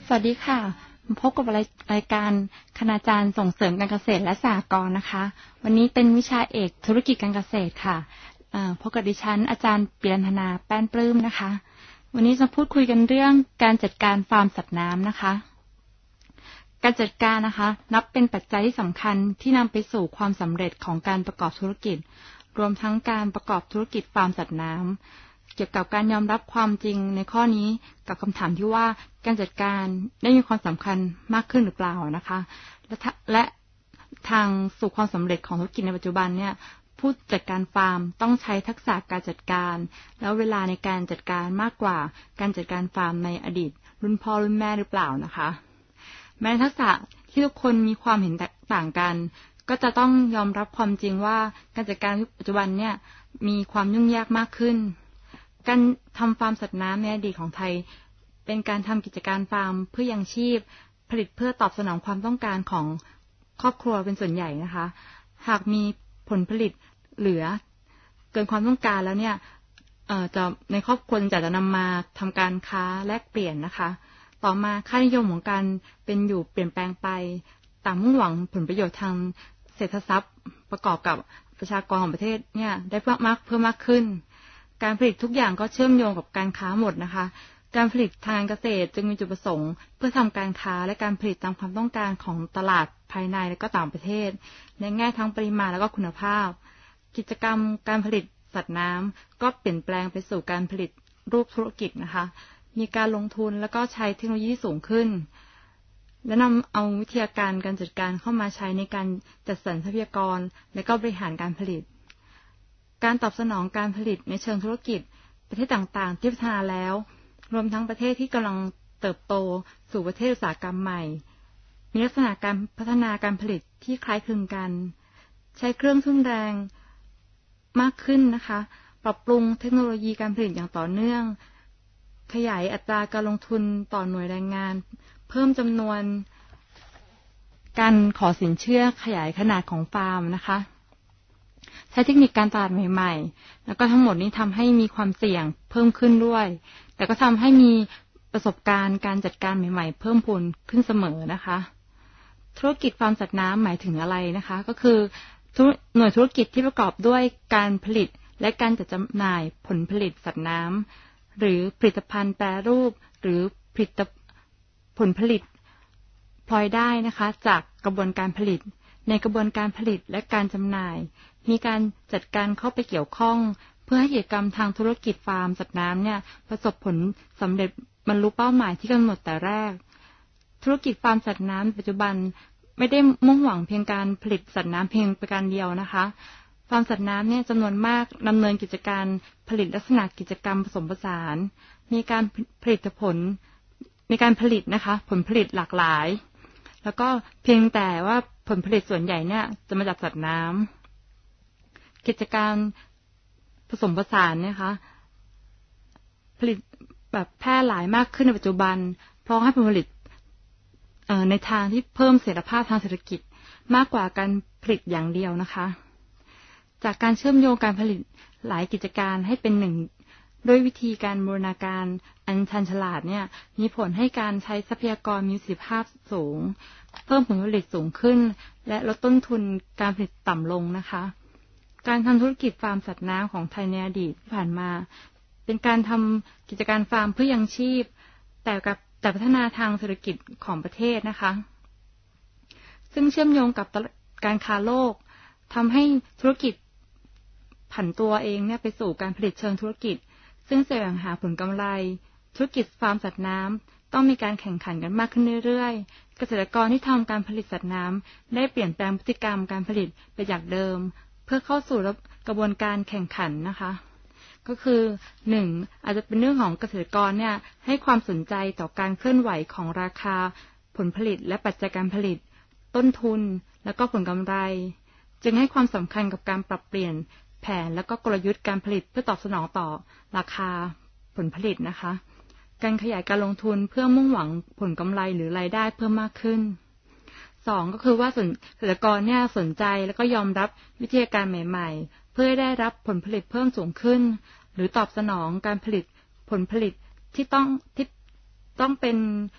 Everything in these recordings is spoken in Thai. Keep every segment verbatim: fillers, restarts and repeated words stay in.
สวัสดีค่ะพบกับรายการคณาจารย์ส่งเสริมการเกษตรและสหกรณ์นะคะวันนี้เป็นวิชาเอกธุรกิจการเกษตรค่ะพบกับดิฉันอาจารย์ปิรันธนาแป้นปลื้มนะคะวันนี้จะพูดคุยกันเรื่องการจัดการฟาร์มสัตว์น้ำนะคะการจัดการนะคะนับเป็นปัจจัยที่สำคัญที่นำไปสู่ความสำเร็จของการประกอบธุรกิจรวมทั้งการประกอบธุรกิจฟาร์มสัตว์น้ำเกี่ยวกับการยอมรับความจริงในข้อนี้กับคำถามที่ว่าการจัดการได้มีความสำคัญมากขึ้นหรือเปล่านะคะและและทางสู่ความสำเร็จของธุรกิจในปัจจุบันเนี่ยผู้จัดการฟาร์มต้องใช้ทักษะการจัดการแล้วเวลาในการจัดการมากกว่าการจัดการฟาร์มในอดีตรุ่นพ่อรุ่นแม่หรือเปล่านะคะแม้ทักษะที่ทุกคนมีความเห็นต่างกันก็จะต้องยอมรับความจริงว่าการจัดการปัจจุบันเนี่ยมีความยุ่งยากมากขึ้นการทำฟาร์มสัตว์น้ำในอดีตของไทยเป็นการทำกิจการฟาร์มเพื่อยังชีพผลิตเพื่อตอบสนองความต้องการของครอบครัวเป็นส่วนใหญ่นะคะหากมีผลผลิตเหลือเกินความต้องการแล้วเนี่ยเอ่อจะในครอบครัวจะจะนำมาทำการค้าแลกเปลี่ยนนะคะต่อมาค่านิยมของการเป็นอยู่เปลี่ยนแปลงไปต่างมุ่งหวังผลประโยชน์ทางเศรษฐทรัพย์ประกอบกับประชากรของประเทศเนี่ยได้เพิ่มมากเพิ่มมากขึ้นการผลิตทุกอย่างก็เชื่อมโยงกับการค้าหมดนะคะการผลิตทางเกษตรจึงมีจุดประสงค์เพื่อทำการค้าและการผลิตตามความต้องการของตลาดภายในและก็ต่างประเทศในแง่ทั้งปริมาณและก็คุณภาพกิจกรรมการผลิตสัตว์น้ำก็เปลี่ยนแปลงไปสู่การผลิตรูปธุรกิจนะคะมีการลงทุนแล้วก็ใช้เทคโนโลยีสูงขึ้นและนำเอาวิทยาการการจัดการเข้ามาใช้ในการจัดสรรทรัพยากรและก็บริหารการผลิตการตอบสนองการผลิตในเชิงธุรกิจประเทศต่างๆที่พัฒนาแล้วรวมทั้งประเทศที่กำลังเติบโตสู่ประเทศอุตสาหกรรมใหม่มีลักษณะการพัฒนาการผลิตที่คล้ายคลึงกันใช้เครื่องทุ่นแรงมากขึ้นนะคะปรับปรุงเทคโนโลยีการผลิตอย่างต่อเนื่องขยายอัตราการลงทุนต่อหน่วยแรงงานเพิ่มจำนวนการขอสินเชื่อขยายขนาดของฟาร์มนะคะใช้เทคนิคการตลาดใหม่ๆแล้วก็ทั้งหมดนี้ทำให้มีความเสี่ยงเพิ่มขึ้นด้วยแต่ก็ทำให้มีประสบการณ์การจัดการใหม่ๆเพิ่มพูนขึ้นเสมอนะคะธุรกิจฟาร์มสัตว์น้ำหมายถึงอะไรนะคะก็คือหน่วยธุรกิจที่ประกอบด้วยการผลิตและการจัดจำหน่ายผลผลิตสัตว์น้ำหรือผลิตภัณฑ์แปรรูปหรือผลิตผลผลิตพลอยได้นะคะจากกระบวนการผลิตในกระบวนการผลิตและการจำหน่ายมีการจัดการเข้าไปเกี่ยวข้องเพื่อให้กิจกรรมทางธุรกิจฟาร์มสัตว์น้ำเนี่ยประสบผลสำเร็จบรรลุเป้าหมายที่กำหนดแต่แรกธุรกิจฟาร์มสัตว์น้ำปัจจุบันไม่ได้มุ่งหวังเพียงการผลิตสัตว์น้ำเพียงประการเดียวนะคะฟาร์มสัตว์น้ำเนี่ยจำนวนมากดำเนินกิจการผลิตลักษณะกิจกรรมผสมผสานมีการผลิตผลมีการผลิตนะคะผลผลิตหลากหลายแล้วก็เพียงแต่ว่าผลผลิตส่วนใหญ่เนี่ยจะมาจากสัตว์น้ำกิจการผสมผสานนะคะผลิตแบบแพร่หลายมากขึ้นในปัจจุบันเพราะให้ผลผลิตในทางที่เพิ่มเสถียรภาพทางเศรษฐกิจมากกว่าการผลิตอย่างเดียวนะคะจากการเชื่อมโยงการผลิตหลายกิจการให้เป็นหนึ่งด้วยวิธีการบูรณาการอันชันฉลาดเนี่ยมีผลให้การใช้ทรัพยากรมีประสิทธิภาพสูงเพิ่มผลผลิตสูงขึ้นและลดต้นทุนการผลิตต่ำลงนะคะการทำธุรกิจฟาร์มสัตว์น้ำของไทยในอดีตที่ผ่านมาเป็นการทำกิจการฟาร์มเพื่อยังชีพแต่กับแต่พัฒนาทางเศรษฐกิจของประเทศนะคะซึ่งเชื่อมโยงกับการค้าโลกทำให้ธุรกิจผันตัวเองเนี่ยไปสู่การผลิตเชิงธุรกิจซึ่งแสวงหาผลกำไรธุรกิจฟาร์มสัตว์น้ำต้องมีการแข่งขันกันมากขึ้นเรื่อยๆเกษตรกรที่ทำการผลิตสัตว์น้ำได้เปลี่ยนแปลงพฤติกรรมการผลิตไปจากเดิมเพื่อเข้าสู่กระบวนการแข่งขันนะคะก็คือหนึ่งอาจจะเป็นเรื่องของเกษตรกรเนี่ยให้ความสนใจต่อการเคลื่อนไหวของราคาผลผลิตและปัจจัยการผลิตต้นทุนและก็ผลกำไรจึงให้ความสำคัญกับการปรับเปลี่ยนแผนและก็กลยุทธ์การผลิตเพื่อตอบสนองต่อราคาผลผลิตนะคะการขยายการลงทุนเพื่อมุ่งหวังผลกำไรหรือรายได้เพิ่มมากขึ้นสองก็คือว่าเกษตรกรเนี่ยสนใจแล้วก็ยอมรับวิทยาการใหม่ๆเพื่อได้รับผลผลิตเพิ่มสูงขึ้นหรือตอบสนองการผลิตผลผลิตที่ต้องที่ต้องเป็น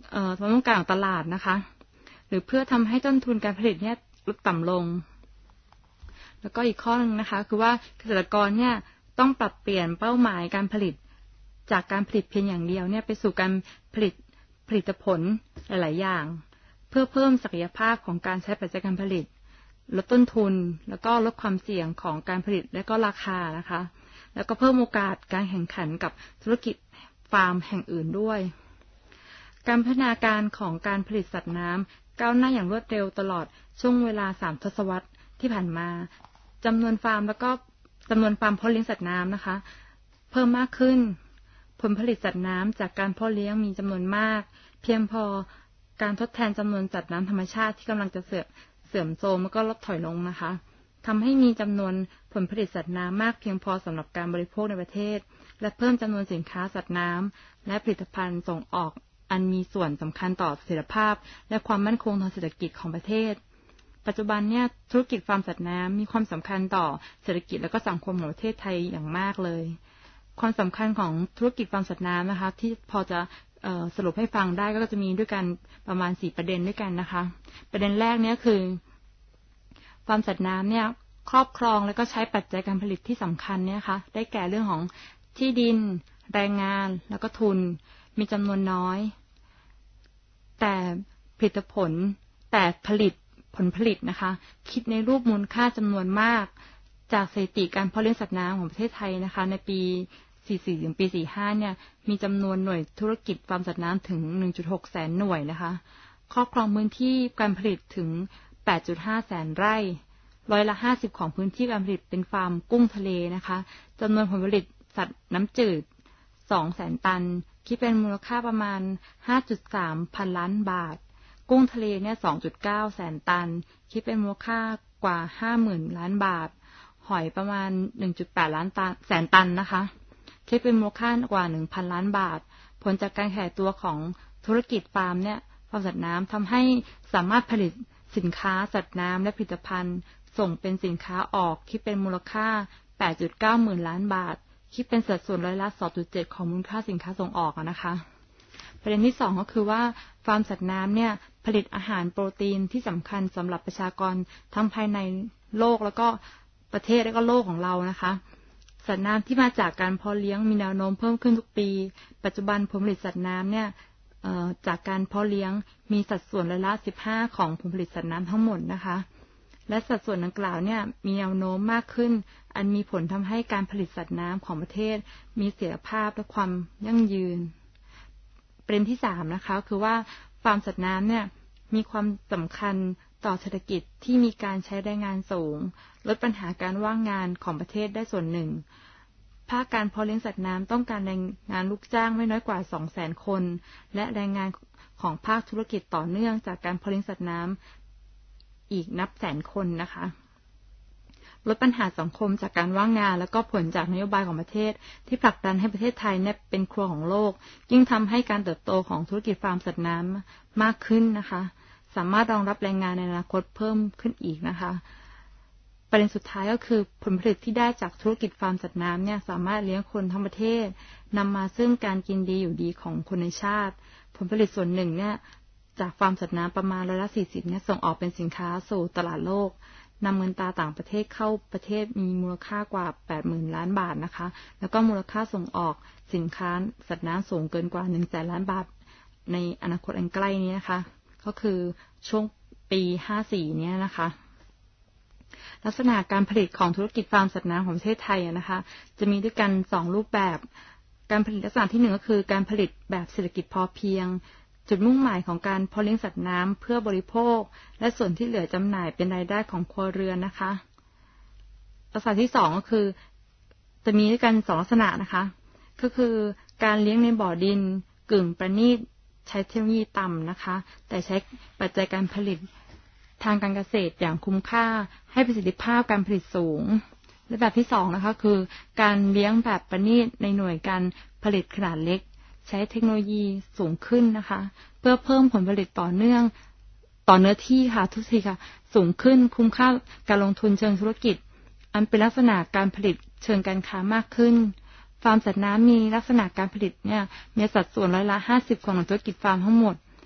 เอ่อความต้องการของตลาดนะคะหรือเพื่อทำให้ต้นทุนการผลิตเนี่ยลดต่ำลงแล้วก็อีกข้อนึงนะคะคือว่าเกษตรกรเนี่ยต้องปรับเปลี่ยนเป้าหมายการผลิตจากการผลิตเพียงอย่างเดียวเนี่ยไปสู่การผลิตผลิตผลหลายๆอย่างเพื่อเพิ่มศักยภาพของการใช้ปัจจัยการผลิตลดต้นทุนแล้วก็ลดความเสี่ยงของการผลิตและก็ราคานะคะแล้วก็เพิ่มโอกาสการแข่งขันกับธุรกิจฟาร์มแห่งอื่นด้วยการพัฒนาการของการผลิตสัตว์น้ำก้าวหน้าอย่างรวดเร็วตลอดช่วงเวลาสามทศวรรษที่ผ่านมาจำนวนฟาร์มแล้วก็จำนวนฟาร์มเพาะเลี้ยงสัตว์น้ำนะคะเพิ่มมากขึ้นผลผลิตสัตว์น้ำจากการเพาะเลี้ยงมีจำนวนมากเพียงพอการทดแทนจำนวนสัตว์น้ำธรรมชาติที่กำลังจะเสื่อมเสื่อมโทรมแล้วก็ลดถอยลงนะคะทำให้มีจำนวนผลผลิตสัตว์น้ำมากเพียงพอสำหรับการบริโภคในประเทศและเพิ่มจำนวนสินค้าสัตว์น้ำและผลิตภัณฑ์ส่งออกอันมีส่วนสำคัญต่อเสถียรภาพและความมั่นคงทางเศรษฐกิจของประเทศปัจจุบันเนี่ยธุรกิจฟาร์มสัตว์น้ำมีความสำคัญต่อเศรษฐกิจและก็สังคมของประเทศไทยอย่างมากเลยความสำคัญของธุรกิจฟาร์มสัตว์น้ำนะคะที่พอจะสรุปให้ฟังได้ก็จะมีด้วยกันประมาณสี่ประเด็นด้วยกันนะคะประเด็นแรกเนี่ยคือฟาร์มสัตว์น้ำเนี่ยครอบครองและก็ใช้ปัจจัยการผลิตที่สำคัญเนี่ยค่ะได้แก่เรื่องของที่ดินแรงงานแล้วก็ทุนมีจำนวนน้อยแต่ผลิตผลแต่ผลิตผลผลิตนะคะคิดในรูปมูลค่าจำนวนมากจากสถิติการเพาะเลี้ยงสัตว์น้ำของประเทศไทยนะคะในปีสี่สิบสี่ถึงปีสี่สิบห้าเนี่ยมีจำนวนหน่วยธุรกิจฟาร์มสัตว์น้ำถึง หนึ่งจุดหก แสนหน่วยนะคะครอบครองพื้นที่การผลิตถึง แปดจุดห้า แสนไร่ร้อยละห้าสิบของพื้นที่การผลิตเป็นฟาร์มกุ้งทะเลนะคะจำนวนผลผลิตสัตว์น้ำจืด สองแสน ตันคิดเป็นมูลค่าประมาณ ห้าจุดสาม พันล้านบาทกุ้งทะเลเนี่ย สองจุดเก้า แสนตันคิดเป็นมูลค่ากว่า ห้าหมื่น ล้านบาทหอยประมาณ หนึ่งจุดแปด ล้านตันแสนตันนะคะคิดเป็นมูลค่ากว่า หนึ่งพัน ล้านบาทผลจากการขยายตัวของธุรกิจฟาร์มเนี่ยฟาร์มสัตว์น้ำทำให้สามารถผลิตสินค้าสัตว์น้ำและผลิตภัณฑ์ส่งเป็นสินค้าออกคิดเป็นมูลค่า แปดจุดเก้า หมื่นล้านบาทคิดเป็นสัดส่วนร้อยละ สองจุดเจ็ด ของมูลค่าสินค้าส่งออกนะคะประเด็นที่สองก็คือว่าฟาร์มสัตว์น้ำเนี่ยผลิตอาหารโปรตีนที่สำคัญสำหรับประชากรทั้งภายในโลกแล้วก็ประเทศและก็โลกของเรานะคะสัตว์น้ำที่มาจากการเพาะเลี้ยงมีแนวโน้มเพิ่มขึ้นทุกปีปัจจุบันผลผลิตสัตว์น้ำเนี่ยจากการเพาะเลี้ยงมีสัดส่วนร้อยละสิบห้าของผลผลิตสัตว์น้ำทั้งหมดนะคะและสัดส่วนดังกล่าวเนี่ยมีแนวโน้มมากขึ้นอันมีผลทำให้การผลิตสัตว์น้ำของประเทศมีเสถียรภาพและความยั่งยืนประเด็นที่สามนะคะคือว่าฟาร์มสัตว์น้ำเนี่ยมีความสำคัญต่อเศรษฐกิจที่มีการใช้แรงงานสูงลดปัญหาการว่างงานของประเทศได้ส่วนหนึ่งภาคการเพาะเลี้ยงสัตว์น้ำต้องการแรงงานลูกจ้างไม่น้อยกว่า สองแสน คนและแรงงานของภาคธุรกิจต่อเนื่องจากการเพาะเลี้ยงสัตว์น้ำอีกนับแสนคนนะคะลดปัญหาสังคมจากการว่างงานและก็ผลจากนโยบายของประเทศที่ผลักดันให้ประเทศไทยเนี่ยเป็นครัวของโลกยิ่งทำให้การเติบโตของธุรกิจฟาร์มสัตว์น้ำมากขึ้นนะคะสามารถรองรับแรงงานในอนาคตเพิ่มขึ้นอีกนะคะประเด็นสุดท้ายก็คือผลผลิตที่ได้จากธุรกิจฟาร์มสัตว์น้ำเนี่ยสามารถเลี้ยงคนทั้งประเทศนำมาซึ่งการกินดีอยู่ดีของคนในชาติผลผลิตส่วนหนึ่งเนี่ยจากฟาร์มสัตว์น้ำประมาณร้อยละสี่สิบเนี่ยส่งออกเป็นสินค้าสู่ตลาดโลกนำเงินตราต่างประเทศเข้าประเทศมีมูลค่ากว่า แปดหมื่น ล้านบาทนะคะแล้วก็มูลค่าส่งออกสินค้าสัตว์น้ำสูงเกินกว่า หนึ่งแสน ล้านบาทในอนาคตอันใกล้นี้นะคะก็คือช่วงปีห้าสิบสี่เนี่ยนะคะลักษณะการผลิตของธุรกิจฟาร์มสัตว์น้ำของประเทศไทยนะคะจะมีด้วยกันสองรูปแบบการผลิตลักษณะที่หนึ่งก็คือการผลิตแบบเศรษฐกิจพอเพียงจุดมุ่งหมายของการเพาะเลี้ยงสัตว์น้ำเพื่อบริโภคและส่วนที่เหลือจำหน่ายเป็นรายได้ของครัวเรือนนะคะลักษณะที่สองก็คือจะมีด้วยกันสองลักษณะนะคะก็คือการเลี้ยงในบ่อดินกึ่งประณีตใช้เทคโนโลยีต่ำนะคะแต่ใช้ปัจจัยการผลิตทางการเกษตรอย่างคุ้มค่าให้ประสิทธิภาพการผลิตสูงและแบบที่สองนะคะคือการเลี้ยงแบบประณีตในหน่วยการผลิตขนาดเล็กใช้เทคโนโลยีสูงขึ้นนะคะเพื่อเพิ่มผลผลิตต่อเนื่องต่อเนื้อที่ค่ะทุกทีค่ะสูงขึ้นคุ้มค่าการลงทุนเชิงธุรกิจอันเป็นลักษณะการผลิตเชิงการค้ามากขึ้นฟาร์มสัตว์น้ำมีลักษณะการผลิตเนี่ยมีสัดส่วนร้อยละห้าสิบของธุรกิจฟาร์มทั้งหมด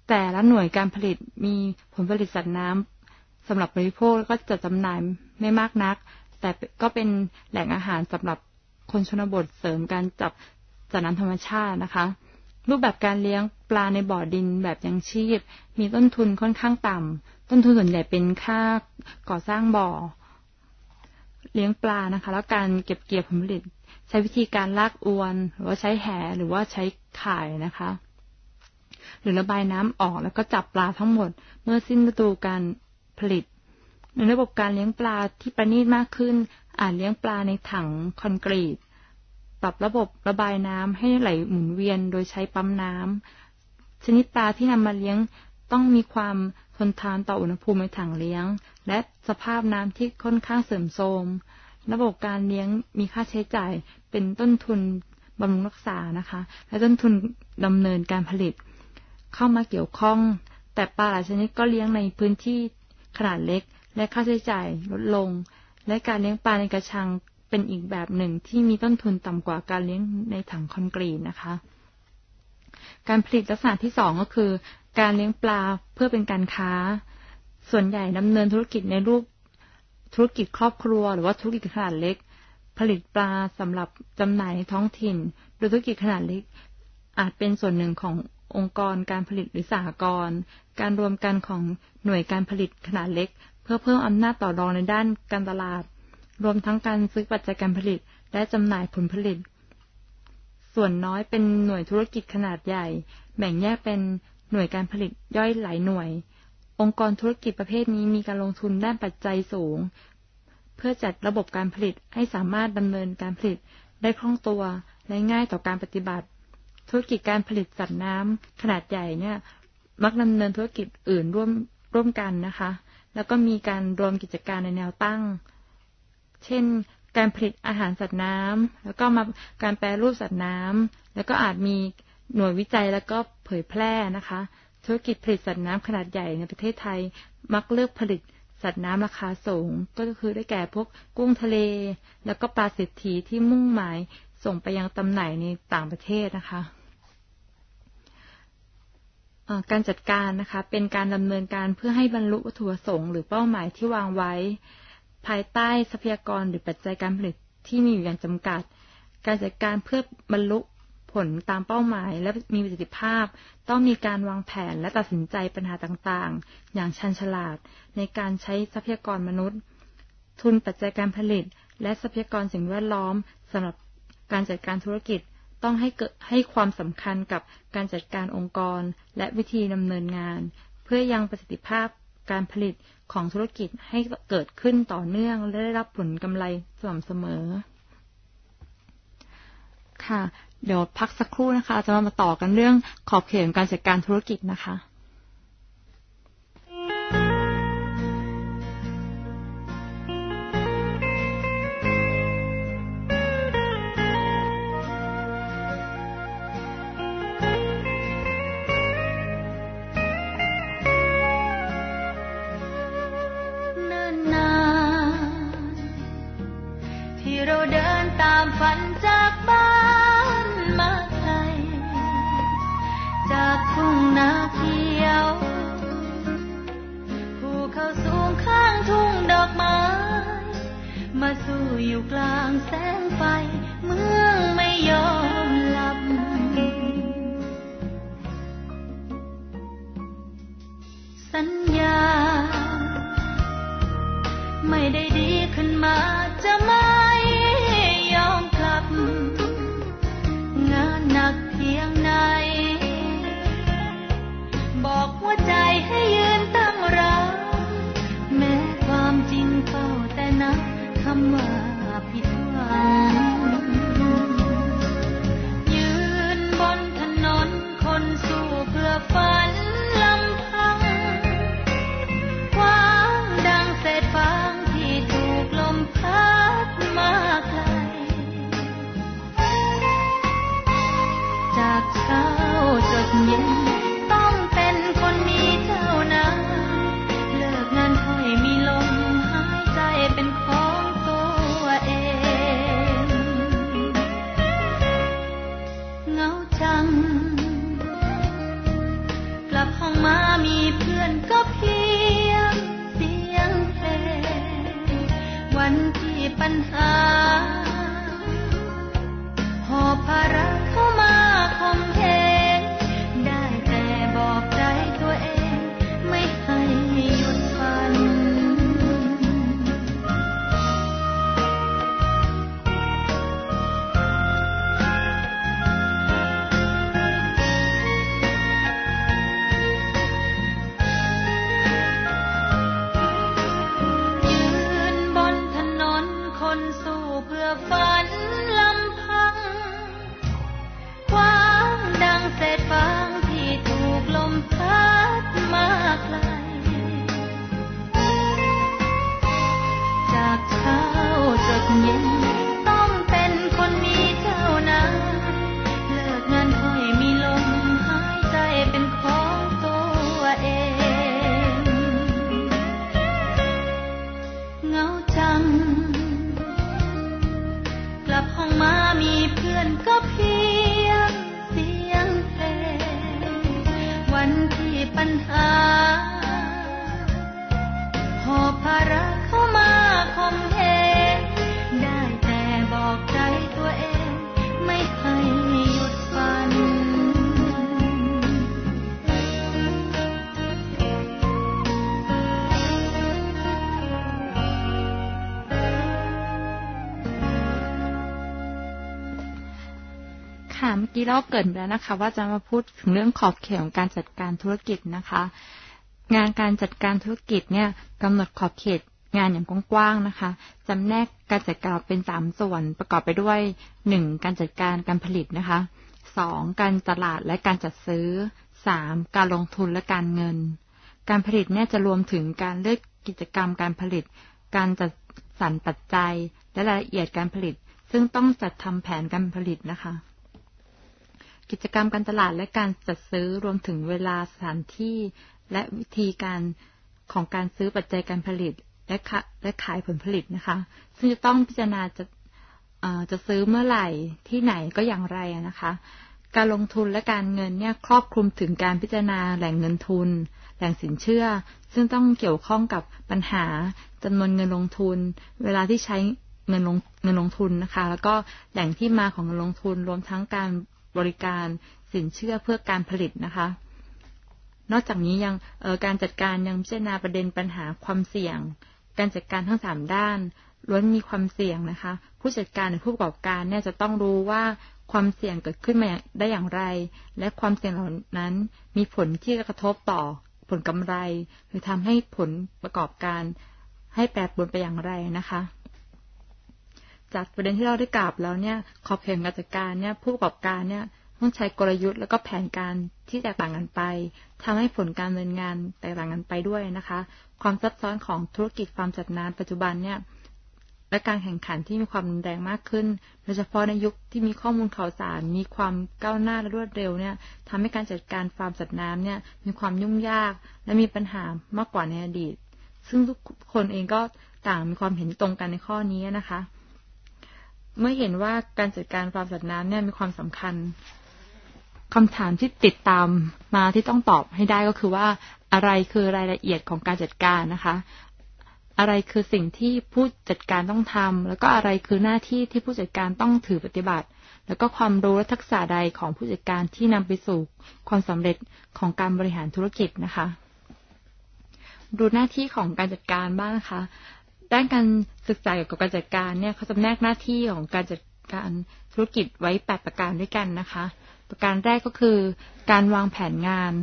แต่ละหน่วยการผลิตมีผลผลิตสัตว์น้ำสำหรับบริโภคแล้วก็จะจำหน่ายไม่มากนักแต่ก็เป็นแหล่งอาหารสำหรับคนชนบทเสริมการจับสัตว์น้ำธรรมชาตินะคะรูปแบบการเลี้ยงปลาในบ่อดินแบบยังชีพมีต้นทุนค่อนข้างต่ำต้นทุนส่วนใหญ่เป็นค่าก่อสร้างบ่อเลี้ยงปลานะคะแล้วการเก็บเกี่ยวผลผลิตใช้วิธีการลากอวนหรือว่าใช้แหหรือว่าใช้ข่ายนะคะหรือระบายน้ำออกแล้วก็จับปลาทั้งหมดเมื่อสิ้นฤดูการผลิตในระบบการเลี้ยงปลาที่ประณีตมากขึ้นอาจเลี้ยงปลาในถังคอนกรีตปรับระบบระบายน้ำให้ไหลหมุนเวียนโดยใช้ปั๊มน้ำชนิดปลาที่นำมาเลี้ยงต้องมีความทนทานต่ออุณหภูมิในถังเลี้ยงและสภาพน้ำที่ค่อนข้างเสื่อมโทรมระบบการเลี้ยงมีค่าใช้จ่ายเป็นต้นทุนบำรุงรักษานะคะและต้นทุนดำเนินการผลิตเข้ามาเกี่ยวข้องแต่ปลาหลายชนิดก็เลี้ยงในพื้นที่ขนาดเล็กและค่าใช้จ่ายลดลงและการเลี้ยงปลาในกระชังเป็นอีกแบบหนึ่งที่มีต้นทุนต่ำกว่าการเลี้ยงในถังคอนกรีตนะคะการผลิตลักษณะที่สองก็คือการเลี้ยงปลาเพื่อเป็นการค้าส่วนใหญ่ดำเนินธุรกิจในรูปธุรกิจครอบครัวหรือว่าธุรกิจขนาดเล็กผลิตปลาสำหรับจำหน่ายในท้องถิ่นโดยธุรกิจขนาดเล็กอาจเป็นส่วนหนึ่งขององค์กรการผลิตหรือสหกรณ์การรวมกันของหน่วยการผลิตขนาดเล็กเพื่อเพิ่มอำนาจต่อรองในด้านการตลาดรวมทั้งการซื้อปัจจัยการผลิตและจำหน่ายผลผลิตส่วนน้อยเป็นหน่วยธุรกิจขนาดใหญ่แบ่งแยกเป็นหน่วยการผลิตย่อยหลายหน่วยองค์กรธุรกิจประเภทนี้มีการลงทุนด้านปัจจัยสูงเพื่อจัดระบบการผลิตให้สามารถดำเนินการผลิตได้คล่องตัวและง่ายต่อการปฏิบัติธุรกิจการผลิตสัตว์น้ำขนาดใหญ่เนี่ยมักดำเนินธุรกิจอื่นร่วมร่วมกันนะคะแล้วก็มีการรวมกิจการในแนวตั้งเช่นการผลิตอาหารสัตว์น้ำแล้วก็มาการแปรรูปสัตว์น้ำแล้วก็อาจมีหน่วยวิจัยแล้วก็เผยแพร่นะคะธุรกิจผลิตสัตว์น้ำขนาดใหญ่ในประเทศไทยมักเลือกผลิตสัตว์น้ำราคาสูงก็คือได้แก่พวกกุ้งทะเลแล้วก็ปลาเศรษฐีที่มุ่งหมายส่งไปยังตำแหน่งในต่างประเทศนะคะการจัดการนะคะเป็นการดำเนินการเพื่อให้บรรลุวัตถุประสงค์หรือเป้าหมายที่วางไว้ภายใต้ทรัพยากรหรือปัจจัยการผลิตที่มีอยู่อย่างจำกัดการจัดการเพื่อบรรลุผลตามเป้าหมายและมีประสิทธิภาพต้องมีการวางแผนและตัดสินใจปัญหาต่างๆอย่างชันฉลาดในการใช้ทรัพยากรมนุษย์ทุนปัจจัยการผลิตและทรัพยากรสิ่งแวดล้อมสำหรับการจัดการธุรกิจต้องให้เกิดให้ความสำคัญกับการจัดการองค์กรและวิธีดำเนินงานเพื่อยังประสิทธิภาพการผลิตของธุรกิจให้เกิดขึ้นต่อเนื่องและได้รับผลกำไรสม่ำเสมอค่ะเดี๋ยวพักสักครู่นะคะจะมาต่อกันเรื่องขอบเขตการจัดการธุรกิจนะคะอยู่กลางแสงไฟเมืองไม่ยอมหลับสัญญาไม่ได้ดีขึ้นมาจะไม่ยอมกลับงานหนักเพียงไหนบอกหัวใจให้ยืนตั้งรับแม้ความจริงเฝ้าแต่นับคำว่าผิดหวังมีเพื่อนก็เพียงเสียงเพลงวันที่ปัญหาหอบภาระเข้ามาข่มเหงได้แต่บอกใจตัวเองไม่ให้หยุดฝันฝันลำพังกว้างดังเศษฟางที่ถูกลมพัดมาไกลจากเช้าจดเย็นต้องเป็นคนมีเจ้านายเลิกงานค่อยมีลมหายใจเป็นของตัวเองเหงาจังกลับห้องมามีเพื่อนก็เพียงเสียงเพลงวันที่ปัญหาหอบภาระเข้ามาข่มเหงได้แต่บอกใจตัวเองไม่ให้หยุดฝันค่ะเมื่อกี้เราเกริ่นไปแล้วนะคะว่าจะมาพูดถึงเรื่องขอบเขตของการจัดการธุรกิจนะคะงานการจัดการธุรกิจเนี่ยกำหนดขอบเขตงานอย่างกว้างๆนะคะจำแนกการจัดการเป็นสามส่วนประกอบไปด้วยหนึ่งการจัดการการผลิตนะคะสองการตลาดและการจัดซื้อสามการลงทุนและการเงินการผลิตเนี่ยจะรวมถึงการเลือกกิจกรรมการผลิตการจัดสรรปัจจัยและรายละเอียดการผลิตซึ่งต้องจัดทำแผนการผลิตนะคะกิจกรรมการตลาดและการจัดซื้อรวมถึงเวลาสถานที่และวิธีการของการซื้อปัจจัยการผลิตและและขายผลผลิตนะคะซึ่งจะต้องพิจารณาจะจะซื้อเมื่อไหร่ที่ไหนก็อย่างไรนะคะการลงทุนและการเงินเนี่ยครอบคลุมถึงการพิจารณาแหล่งเงินทุนแหล่งสินเชื่อซึ่งต้องเกี่ยวข้องกับปัญหาจำนวนเงินลงทุนเวลาที่ใช้เงินลงเงินลงทุนนะคะแล้วก็แหล่งที่มาของเงินลงทุนรวมทั้งการบริการสินเชื่อเพื่อการผลิตนะคะนอกจากนี้ยังเอ่อการจัดการยังพิจารณาประเด็นปัญหาความเสี่ยงการจัดการทั้งสามด้านล้วนมีความเสี่ยงนะคะผู้จัดการหรือผู้ประกอบการเนี่ยจะต้องรู้ว่าความเสี่ยงเกิดขึ้นมาได้อย่างไรและความเสี่ยงเหล่านั้นมีผลที่จะกระทบต่อผลกำไรหรือทำให้ผลประกอบการให้แปรปรวนไปอย่างไรนะคะจากประเด็นที่เราได้กล่าวแล้วเนี่ยขอบเขตการจัดการเนี่ยผู้ประกอบการเนี่ยต้องใช้กลยุทธ์แล้วก็แผนการที่แตกต่างกันไปทำให้ผลการดำเนินงานแตกต่างกันไปด้วยนะคะความซับซ้อนของธุรกิจฟาร์มจัดน้ำปัจจุบันเนี่ยและการแข่งขันที่มีความรุนแรงมากขึ้นโดยเฉพาะในยุคที่มีข้อมูลข่าวสารมีความก้าวหน้าและรวดเร็วเนี่ยทำให้การจัดการฟาร์มสัตว์น้ำเนี่ยมีความยุ่งยากและมีปัญหามากกว่าในอดีตซึ่งทุกคนเองก็ต่างมีความเห็นตรงกันในข้อนี้นะคะเมื่อเห็นว่าการจัดการฟาร์มสัตว์น้ำเนี่ยมีความสำคัญคำถามที่ติดตามมาที่ต้องตอบให้ได้ก็คือว่าอะไรคือรายละเอียดของการจัดการนะคะอะไรคือสิ่งที่ผู้จัดการต้องทำแล้วก็อะไรคือหน้าที่ที่ผู้จัดการต้องถือปฏิบัติแล้วก็ความรู้และทักษะใดของผู้จัดการที่นำไปสู่ความสำเร็จของการบริหารธุรกิจนะคะดูหน้าที่ของการจัดการบ้างนะคะด้านการศึกษาเกี่ยวกับการจัดการเนี่ยเขาจำแนกหน้าที่ของการจัดการธุรกิจไว้แปดประการด้วยกันนะคะประการแรกก็คือการวางแผนงาน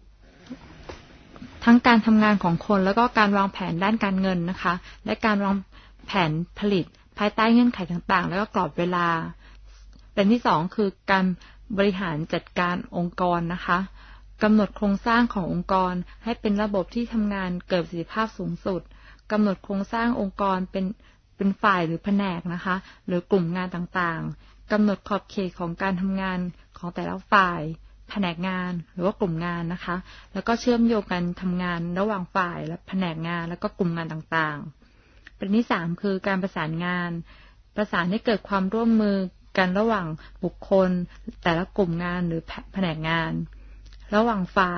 ทั้งการทำงานของคนแล้วก็การวางแผนด้านการเงินนะคะและการวางแผนผลิตภายใต้เงื่อนไขต่างๆแล้วก็กรอบเวลาเป็นที่สองคือการบริหารจัดการองค์กรนะคะกำหนดโครงสร้างขององค์กรให้เป็นระบบที่ทำงานเกิดประสิทธิภาพสูงสุดกำหนดโครงสร้างองค์กรเป็นเป็นฝ่ายหรือแผนกนะคะหรือกลุ่มงานต่างๆกำหนดขอบเขตของการทำงานของแต่ละฝ่ายแผนกงานหรือว่ากลุ่มงานนะคะแล้วก็เชื่อมโยงกันทำงานระหว่างฝ่ายและแผนกงานแล้วก็กลุ่มงานต่างๆประเด็นที่สามคือการประสานงานประสานให้เกิดความร่วมมือกันระหว่างบุคคลแต่ละกลุ่มงานหรือแผนกงานระหว่างฝ่าย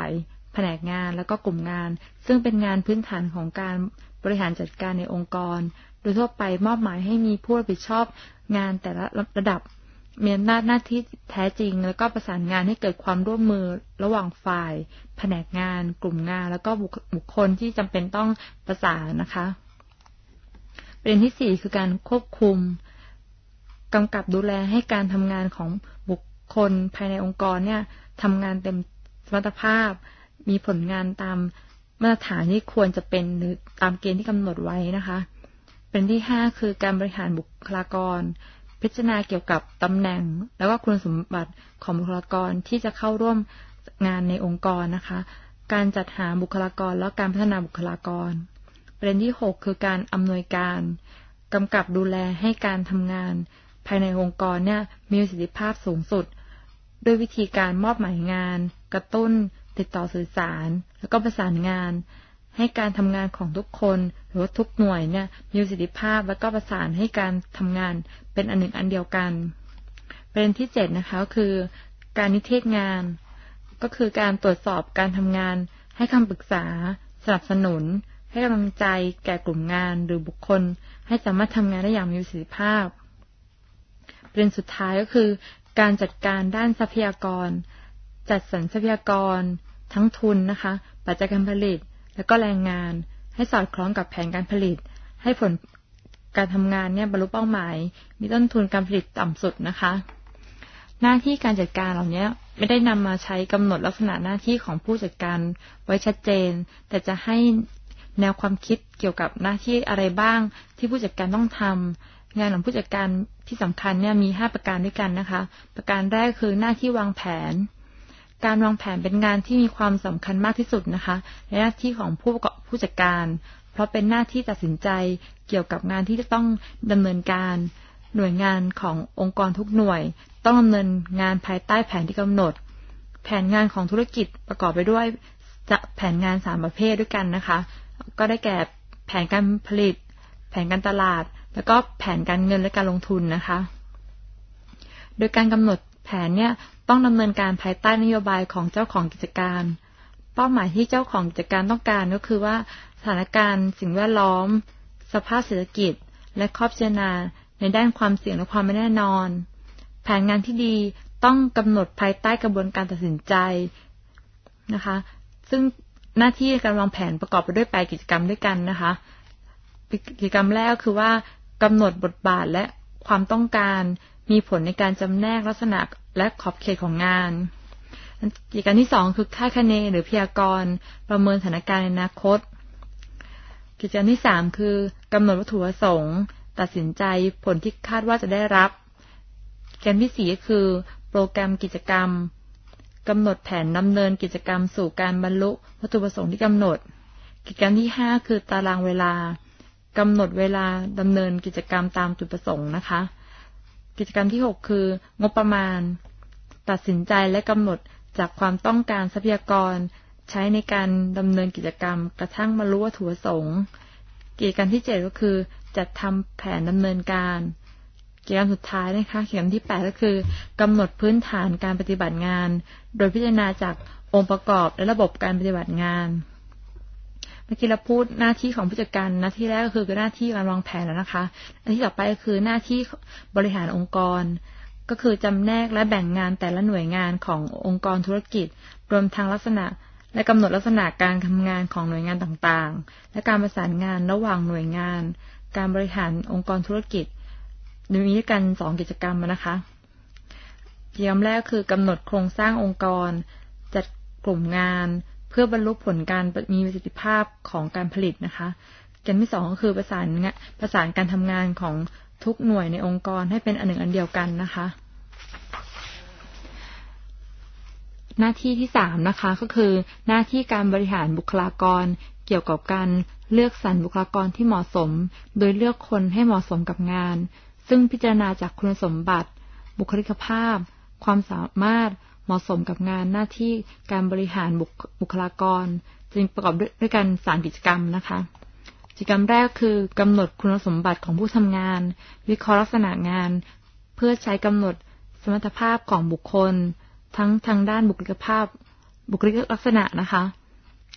แผนกงานแล้วก็กลุ่มงานซึ่งเป็นงานพื้นฐานของการบริหารจัดการในองค์กรโดยทั่วไปมอบหมายให้มีผู้รับผิดชอบงานแต่ละระดับมีอำนาจหน้าที่แท้จริงแล้วก็ประสานงานให้เกิดความร่วมมือระหว่างฝ่ายแผนกงานกลุ่มงานแล้วก็บุคคลที่จำเป็นต้องประสานนะคะประเด็นที่สี่คือการควบคุมกำกับดูแลให้การทำงานของบุคคลภายในองค์กรเนี่ยทำงานเต็มสมรรถภาพมีผลงานตามมาตรฐานที่ควรจะเป็นหรือตามเกณฑ์ที่กำหนดไว้นะคะเป็นที่ห้าคือการบริหารบุคลากรพิจารณาเกี่ยวกับตำแหน่งแล้วก็คุณสมบัติของบุคลากรที่จะเข้าร่วมงานในองค์กรนะคะการจัดหาบุคลากรและการพัฒนาบุคลากรประเด็นที่หกคือการอำนวยการกำกับดูแลให้การทำงานภายในองค์กรเนี่ยมีประสิทธิภาพสูงสุดด้วยวิธีการมอบหมายงานกระตุ้นติดต่อสื่อสารแล้วก็ประสานงานให้การทำงานของทุกคนหรือว่าทุกหน่วยเนี่ยมีประสิทธิภาพแล้วก็ประสานให้การทำงานเป็นอันหนึ่งอันเดียวกันประเด็นที่เจ็ดนะคะก็คือการนิเทศงานก็คือการตรวจสอบการทำงานให้คำปรึกษาสนับสนุนให้กำลังใจแก่กลุ่มงานหรือบุคคลให้สามารถทำงานได้อย่างมีประสิทธิภาพประเด็นสุดท้ายก็คือการจัดการด้านทรัพยากรจัดสรรทรัพยากรทั้งทุนนะคะปัจจัยการผลิตและก็แรงงานให้สอดคล้องกับแผนการผลิตให้ผลการทำงานเนี่ยบรรลุเป้าหมายมีต้นทุนการผลิตต่ำสุดนะคะหน้าที่การจัดการเหล่านี้ไม่ได้นำมาใช้กำหนดลักษณะหน้าที่ของผู้จัดการไว้ชัดเจนแต่จะให้แนวความคิดเกี่ยวกับหน้าที่อะไรบ้างที่ผู้จัดการต้องทำงานของผู้จัดการที่สำคัญเนี่ยมีห้าประการด้วยกันนะคะประการแรกคือหน้าที่วางแผนการวางแผนเป็นงานที่มีความสำคัญมากที่สุดนะคะในหน้าที่ของผู้ประกอบผู้จัดการเพราะเป็นหน้าที่ตัดสินใจเกี่ยวกับงานที่จะต้องดำเนินการหน่วยงานขององค์กรทุกหน่วยต้องดำเนินงานภายใต้แผนที่กำหนดแผนงานของธุรกิจประกอบไปด้วยแผนงานสามประเภทด้วยกันนะคะก็ได้แก่แผนการผลิตแผนการตลาดแล้วก็แผนการเงินและการลงทุนนะคะโดยการกำหนดแผนเนี่ยต้องดำเนินการภายใต้นโยบายของเจ้าของกิจการเป้าหมายที่เจ้าของกิจการต้องการก็คือว่าสถานการณ์สิ่งแวดล้อมสภาพเศรษฐกิจและข้อพิจารณาในด้านความเสี่ยงและความไม่แน่นอนแผนงานที่ดีต้องกำหนดภายใต้กระบวนการตัดสินใจนะคะซึ่งหน้าที่การวางแผนประกอบไปด้วยแปดกิจกรรมด้วยกันนะคะกิจกรรมแรกก็คือว่ากำหนดบทบาทและความต้องการมีผลในการจำแนกลักษณะและขอบเขตของงานกิจกรรมที่สองคือคาดคะเนหรือพยากรณ์ประเมินสถานการณ์ในอนาคตกิจกรรมที่สามคือกำหนดวัตถุประสงค์ตัดสินใจผลที่คาดว่าจะได้รับกิจกรรมที่สี่ก็คือโปรแกรมกิจกรรมกำหนดแผนดำเนินกิจกรรมสู่การบรรลุวัตถุประสงค์ที่กำหนดกิจกรรมที่ห้าคือตารางเวลากำหนดเวลาดำเนินกิจกรรมตามจุดประสงค์นะคะกิจกรรมที่หกคืองบประมาณตัดสินใจและกำหนดจากความต้องการทรัพยากรใช้ในการดำเนินกิจกรรมกระทั่งบรรลุวัตถุประสงค์กิจกรรมที่เจ็ดก็คือจัดทำแผนดำเนินการกิจกรรมสุดท้ายนะคะกิจกรรมที่แปดก็คือกำหนดพื้นฐานการปฏิบัติงานโดยพิจารณาจากองค์ประกอบและระบบการปฏิบัติงานเมื่อกี้เราพูดหน้าที่ของผู้จัดการหน้าที่แรกก็คือหน้าที่การวางแผนแล้วนะคะหน้าที่ต่อไปก็คือหน้าที่บริหารองค์กรก็คือจำแนกและแบ่งงานแต่ละหน่วยงานขององค์กรธุรกิจรวมทั้งลักษณะและกำหนดลักษณะการทำงานของหน่วยงานต่างๆและการประสานงานระหว่างหน่วยงานการบริหารองค์กรธุรกิจมีด้วยกันสองกิจกรรมนะคะกิจกรรมแรกคือกำหนดโครงสร้างองค์กรจัดกลุ่มงานเพื่อบรรลุผลการมีประสิทธิภาพของการผลิตนะคะกิจกรรมที่สองก็คือประสานประสานการทำงานของทุกหน่วยในองค์กรให้เป็นอันหนึ่งอันเดียวกันนะคะหน้าที่ที่สามนะคะก็คือหน้าที่การบริหารบุคลากรเกี่ยวกับการเลือกสรรบุคลากรที่เหมาะสมโดยเลือกคนให้เหมาะสมกับงานซึ่งพิจารณาจากคุณสมบัติบุคลิกภาพความสามารถเหมาะสมกับงานหน้าที่การบริหารบุคลากรจึงประกอบด้วยกันสามกิจกรรมนะคะกิจกรรมแรกคือกำหนดคุณสมบัติของผู้ทำงานวิเคราะห์ลักษณะงานเพื่อใช้กำหนดสมรรถภาพของบุคคลทั้งทางด้านบุคลิกภาพบุคลิกลักษณะนะคะ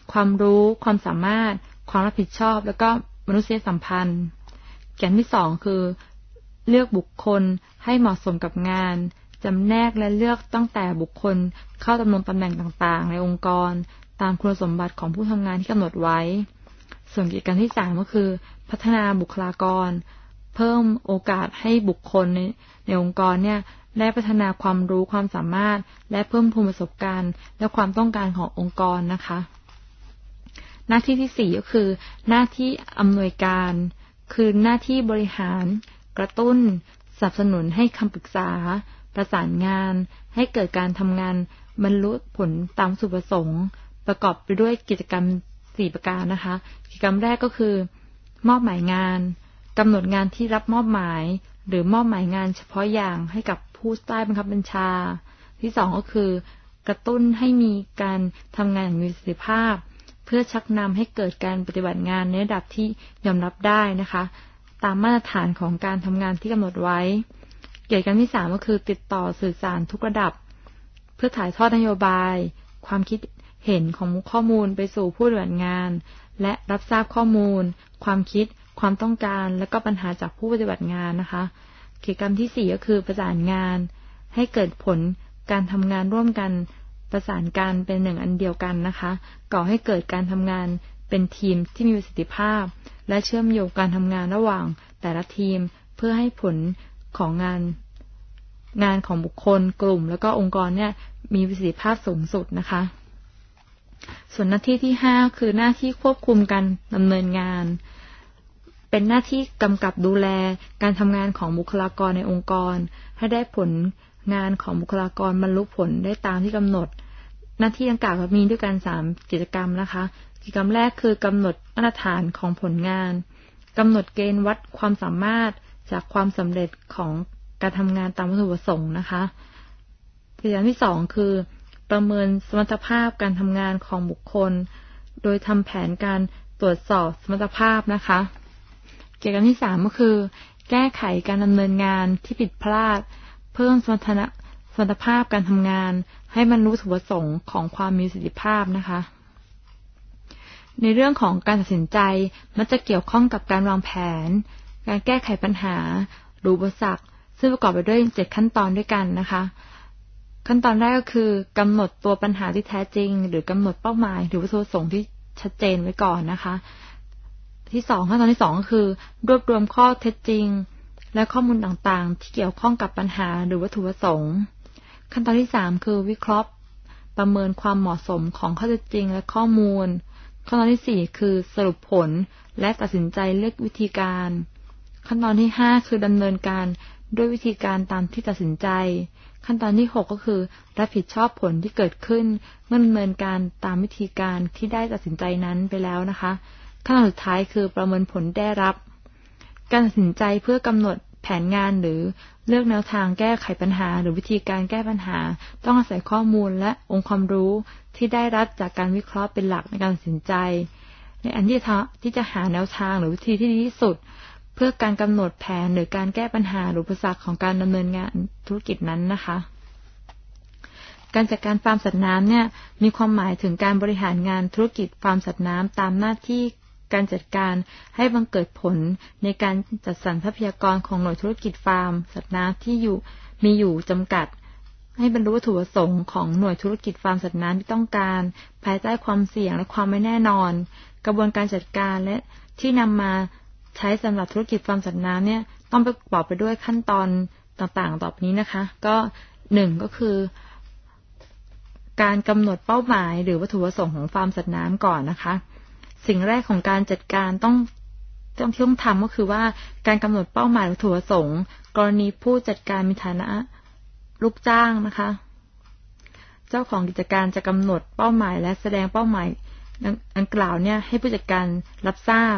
ความรู้ความสามารถความรับผิดชอบแล้วก็มนุษยสัมพันธ์แก่นที่สองคือเลือกบุคคลให้เหมาะสมกับงานจำแนกและเลือกตั้งแต่บุคคลเข้าดำรงตำแหน่งต่างๆในองค์กรตามคุณสมบัติของผู้ทำงานที่กำหนดไว้ส่วนกิจกรรมที่สามก็คือพัฒนาบุคลากรเพิ่มโอกาสให้บุคคลในในองค์กรเนี่ยได้พัฒนาความรู้ความสามารถและเพิ่มพูนประสบการณ์และความต้องการขององค์กรนะคะหน้าที่ที่สี่ก็คือหน้าที่อำนวยการคือหน้าที่บริหารกระตุ้นสนับสนุนให้คำปรึกษาประสานงานให้เกิดการทำงานบรรลุผลตามวัตถุประสงค์ประกอบไปด้วยกิจกรรมสี่ประการนะคะกิจกรรมแรกก็คือมอบหมายงานกำหนดงานที่รับมอบหมายหรือมอบหมายงานเฉพาะอย่างให้กับผู้ใต้บังคับบัญชาที่สองก็คือกระตุ้นให้มีการทำงานอย่างมีประสิทธิภาพเพื่อชักนำให้เกิดการปฏิบัติงานในระดับที่ยอมรับได้นะคะตามมาตรฐานของการทำงานที่กำหนดไว้กิจกรรมที่สามก็คือติดต่อสื่อสารทุกระดับเพื่อถ่ายทอดนโยบายความคิดเห็นของข้อมูลไปสู่ผู้ปฏิบัติงานและรับทราบข้อมูลความคิดความต้องการและก็ปัญหาจากผู้ปฏิบัติงานนะคะกิจกรรมที่สี่ก็คือประสานงานให้เกิดผลการทำงานร่วมกันประสานกันเป็นหนึ่งอันเดียวกันนะคะก่อให้เกิดการทำงานเป็นทีมที่มีประสิทธิภาพและเชื่อมโยงการทำงานระหว่างแต่ละทีมเพื่อให้ผลของงานงานของบุคคลกลุ่มแล้วก็องค์กรเนี่ยมีประสิทธิภาพสูงสุดนะคะส่วนหน้าที่ที่ห้าคือหน้าที่ควบคุมการดำเนินงานเป็นหน้าที่กำกับดูแลการทำงานของบุคลากรในองค์กรให้ได้ผลงานของบุคลากรบรรลุผลได้ตามที่กำหนดหน้าที่ดังกล่าวมีด้วยกันสามกิจกรรมนะคะกิจกรรมแรกคือกำหนดมาตรฐานของผลงานกำหนดเกณฑ์วัดความสามารถจากความสำเร็จของการทำงานตามวัตถุประสงค์นะคะกิจกรรมที่สองคือประเมินสมรรถภาพการทำงานของบุคคลโดยทำแผนการตรวจสอบสมรรถภาพนะคะกิจกรรมที่สามก็คือแก้ไขการดำเนินงานที่ผิดพลาดเพิ่มสมรรถนะสมรรถภาพการทำงานให้บรรลุวัตถุประสงค์ของความมีประสิทธิภาพนะคะในเรื่องของการตัดสินใจมันจะเกี่ยวข้องกับการวางแผนการแก้ไขปัญหาหรืออุปสรรคซึ่งประกอบไปด้วยเจ็ดขั้นตอนด้วยกันนะคะขั้นตอนแรกก็คือกำหนดตัวปัญหาที่แท้จริงหรือกำหนดเป้าหมายหรือวัตถุประสงค์ที่ชัดเจนไว้ก่อนนะคะที่สองขั้นตอนที่สองก็คือรวบรวมข้อเท็จจริงและข้อมูลต่างๆที่เกี่ยวข้องกับปัญหาหรือวัตถุประสงค์ขั้นตอนที่สามคือวิเคราะห์ประเมินความเหมาะสมของข้อเท็จจริงและข้อมูลขั้นตอนที่สี่คือสรุปผลและตัดสินใจเลือกวิธีการขั้นตอนที่ห้าคือดำเนินการด้วยวิธีการตามที่ตัดสินใจขั้นตอนที่หกก็คือรับผิดชอบผลที่เกิดขึ้นเมื่อดำเนินการตามวิธีการที่ได้ตัดสินใจนั้นไปแล้วนะคะขั้นตอนสุดท้ายคือประเมินผลได้รับการตัดสินใจเพื่อกำหนดแผนงานหรือเลือกแนวทางแก้ไขปัญหาหรือวิธีการแก้ปัญหาต้องอาศัยข้อมูลและองค์ความรู้ที่ได้รับจากการวิเคราะห์เป็นหลักในการตัดสินใจในอันที่จะที่จะหาแนวทางหรือวิธีที่ดีที่สุดเพื่อการกำหนดแผนหรือการแก้ปัญหาหรืออุปสรรคของการดำเนินงานธุรกิจนั้นนะคะการจัดการฟาร์มสัตว์น้ำเนี่ยมีความหมายถึงการบริหารงานธุรกิจฟาร์มสัตว์น้ำตามหน้าที่การจัดการให้บังเกิดผลในการจัดสรรทรัพยากรของหน่วยธุรกิจฟาร์มสัตว์น้ำที่อยู่มีอยู่จำกัดให้บรรลุวัตถุประสงค์ของหน่วยธุรกิจฟาร์มสัตว์น้ำที่ต้องการภายใต้ความเสี่ยงและความไม่แน่นอนกระบวนการจัดการและที่นำมาใช้สำหรับธุรกิจฟาร์มสัตว์น้ำเนี่ยต้องประกอบไปด้วยขั้นตอนต่างๆต่อไปนี้นะคะก็หนึ่งก็คือการกำหนดเป้าหมายหรือวัตถุประสงค์ของฟาร์มสัตว์น้ำก่อนนะคะสิ่งแรกของการจัดการต้องต้องที่ต้องทำก็คือว่าการกำหนดเป้าหมายวัตถุประสงค์กรณีผู้จัดการมีฐานะลูกจ้างนะคะเจ้าของกิจการจะกำหนดเป้าหมายและแสดงเป้าหมายดังกล่าวเนี่ยให้ผู้จัดการรับทราบ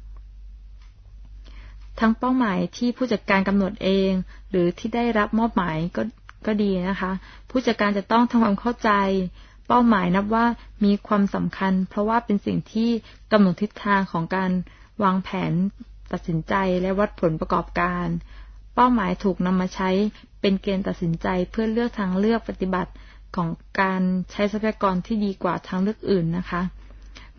ทั้งเป้าหมายที่ผู้จัดการกำหนดเองหรือที่ได้รับมอบหมายก็ก็ดีนะคะผู้จัดการจะต้องทำความเข้าใจเป้าหมายนับว่ามีความสำคัญเพราะว่าเป็นสิ่งที่กำหนดทิศทางของการวางแผนตัดสินใจและวัดผลประกอบการเป้าหมายถูกนำมาใช้เป็นเกณฑ์ตัดสินใจเพื่อเลือกทางเลือกปฏิบัติของการใช้ทรัพยากรที่ดีกว่าทางเลือกอื่นนะคะ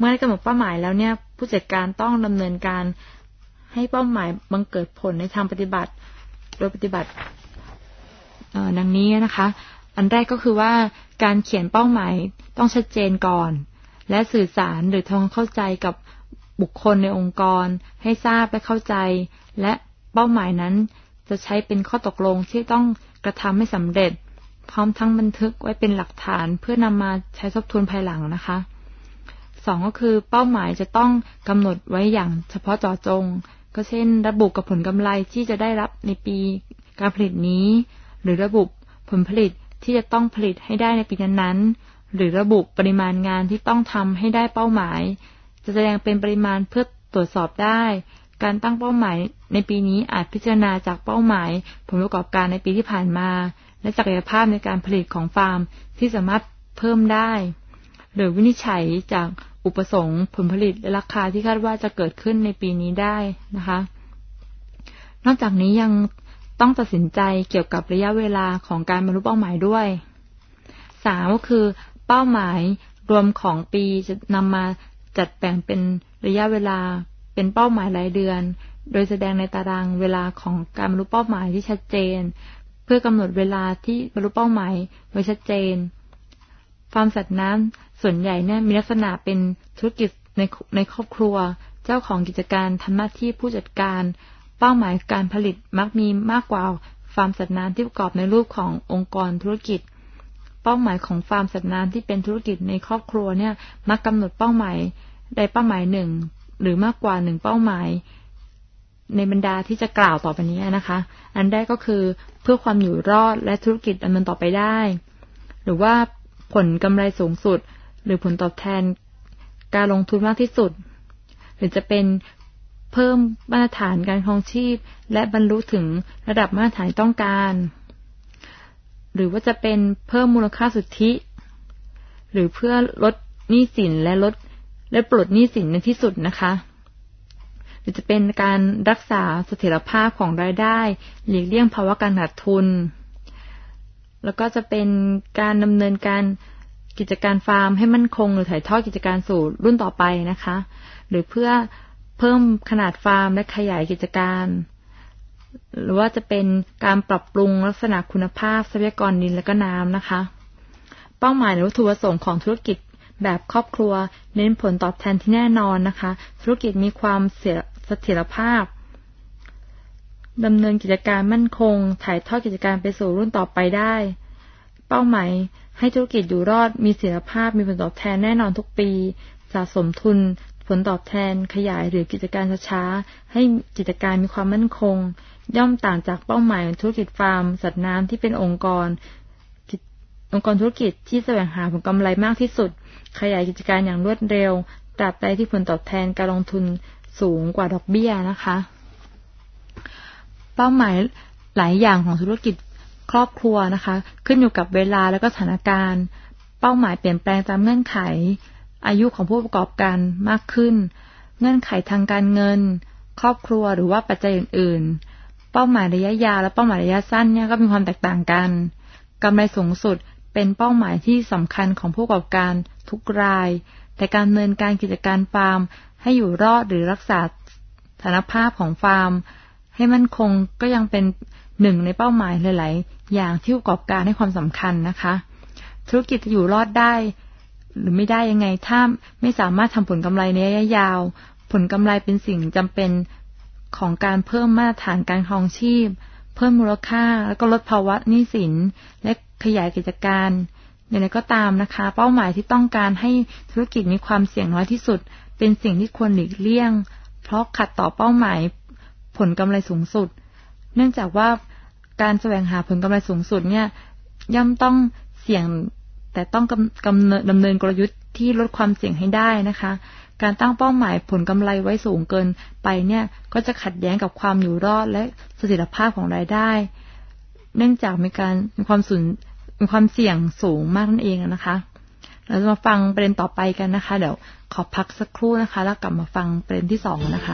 มื่อได้กำหนดเป้าหมายแล้วเนี่ยผู้จัดการต้องดำเนินการให้เป้าหมายบังเกิดผลในทางปฏิบัติโดยปฏิบัติดังนี้นะคะอันแรกก็คือว่าการเขียนเป้าหมายต้องชัดเจนก่อนและสื่อสารหรือทำความเข้าใจกับบุคคลในองค์กรให้ทราบและเข้าใจและเป้าหมายนั้นจะใช้เป็นข้อตกลงที่ต้องกระทำให้สำเร็จพร้อมทั้งบันทึกไว้เป็นหลักฐานเพื่อนำมาใช้ทบทวนภายหลังนะคะสองก็คือเป้าหมายจะต้องกำหนดไว้อย่างเฉพาะเจาะจงก็เช่นระบุกับผลกำไรที่จะได้รับในปีการผลิตนี้หรือระบุผลผลิตที่จะต้องผลิตให้ได้ในปีนั้นๆหรือระบุปริมาณงานที่ต้องทำให้ได้เป้าหมายจะแสดงเป็นปริมาณเพื่อตรวจสอบได้การตั้งเป้าหมายในปีนี้อาจพิจารณาจากเป้าหมายผลประกอบการในปีที่ผ่านมาและศักยภาพในการผลิตของฟาร์มที่สามารถเพิ่มได้หรือวินิจฉัยจากอุปสงค์ผลผลิตและราคาที่คาดว่าจะเกิดขึ้นในปีนี้ได้นะคะนอกจากนี้ยังต้องตัดสินใจเกี่ยวกับระยะเวลาของการบรรลุเป้าหมายด้วยสามก็คือเป้าหมายรวมของปีจะนำมาจัดแบ่งเป็นระยะเวลาเป็นเป้าหมายรายเดือนโดยแสดงในตารางเวลาของการบรรลุเป้าหมายที่ชัดเจนเพื่อกำหนดเวลาที่บรรลุเป้าหมายไว้ชัดเจนฟาร์มสัตว์น้ำส่วนใหญ่เนี่ยมีลักษณะเป็นธุรกิจในในครอบครัวเจ้าของกิจการทำหน้าที่ผู้จัดการเป้าหมายการผลิตมักมีมากกว่าฟาร์มสัตว์น้ำที่ประกอบในรูปขององค์กรธุรกิจเป้าหมายของฟาร์มสัตว์น้ำที่เป็นธุรกิจในครอบครัวเนี่ยมักกำหนดเป้าหมายใดเป้าหมายหนึ่งหรือมากกว่าหนึ่งเป้าหมายในบรรดาที่จะกล่าวต่อไปนี้นะคะอันแรกก็คือเพื่อความอยู่รอดและธุรกิจดำเนินต่อไปได้หรือว่าผลกำไรสูงสุดหรือผลตอบแทนการลงทุนมากที่สุดหรือจะเป็นเพิ่มมาตรฐานการครองชีพและบรรลุถึงระดับมาตรฐานต้องการหรือว่าจะเป็นเพิ่มมูลค่าสุทธิหรือเพื่อลดหนี้สินและลดและปลดหนี้สินในที่สุดนะคะหรือจะเป็นการรักษาเสถียรภาพของรายได้หลีกเลี่ยงภาวะการขาดทุนแล้วก็จะเป็นการดำเนินการกิจการฟาร์มให้มั่นคงหรือถ่ายทอดกิจการสู่รุ่นต่อไปนะคะหรือเพื่อเพิ่มขนาดฟาร์มและขยายกิจการหรือว่าจะเป็นการปรับปรุงลักษณะคุณภาพทรัพยากรดินและก็น้ำนะคะเป้าหมายหรือวัตถุประสงค์ของธุรกิจแบบครอบครัวเน้นผลตอบแทนที่แน่นอนนะคะธุรกิจมีความเสถียรภาพดำเนินกิจการมั่นคงถ่ายทอดกิจการไปสู่รุ่นต่อไปได้เป้าหมายให้ธุรกิจอยู่รอดมีเสถียรภาพมีผลตอบแทนแน่นอนทุกปีสะสมทุนผลตอบแทนขยายหรือกิจการช้าๆให้กิจการมีความมั่นคงย่อมต่างจากเป้าหมายธุรกิจฟาร์มสัตว์น้ำที่เป็นองค์กรองค์กรธุรกิจที่แสวงหาผลกำไรมากที่สุดขยายกิจการอย่างรวดเร็วตราบใดที่ผลตอบแทนการลงทุนสูงกว่าดอกเบี้ยนะคะเป้าหมายหลายอย่างของธุรกิจครอบครัวนะคะขึ้นอยู่กับเวลาและก็สถานการณ์เป้าหมายเปลี่ยนแปลงตามเงื่อนไขอายุของผู้ประกอบการมากขึ้นเงื่อนไขทางการเงินครอบครัวหรือว่าปัจจัยอื่นๆเป้าหมายระยะยาวและเป้าหมายระยะสั้นเนี่ยก็มีความแตกต่างกันกำไรสูงสุดเป็นเป้าหมายที่สำคัญของผู้ประกอบการทุกรายแต่การดำเนินการกิจการฟาร์มให้อยู่รอดหรือรักษาสถานภาพของฟาร์มให้มั่นคงก็ยังเป็นหนึ่งในเป้าหมายหลายๆอย่างที่ผู้ประกอบการให้ความสำคัญนะคะธุรกิจจะอยู่รอดได้หรือไม่ได้ยังไงถ้าไม่สามารถทำผลกำไรในระยะยาวผลกำไรเป็นสิ่งจำเป็นของการเพิ่มมาตรฐานการครองชีพเพิ่มมูลค่าแล้วก็ลดภาวะหนี้สินและขยายกิจการอย่างไรก็ตามนะคะเป้าหมายที่ต้องการให้ธุรกิจมีความเสี่ยงน้อยที่สุดเป็นสิ่งที่ควรหลีกเลี่ยงเพราะขัดต่อเป้าหมายผลกำไรสูงสุดเนื่องจากว่าการแสวงหาผลกำไรสูงสุดเนี่ยย่อมต้องเสี่ยงแต่ต้องกำเนิดดำเนินกลยุทธ์ที่ลดความเสี่ยงให้ได้นะคะการตั้งเป้าหมายผลกำไรไว้สูงเกินไปเนี่ยก็จะขัดแย้งกับความอยู่รอดและเสถียรภาพของรายได้เนื่องจากมีการมีความสูญมีความเสี่ยงสูงมากนั่นเองนะคะเราจะมาฟังประเด็นต่อไปกันนะคะเดี๋ยวขอพักสักครู่นะคะแล้วกลับมาฟังประเด็นที่สองนะคะ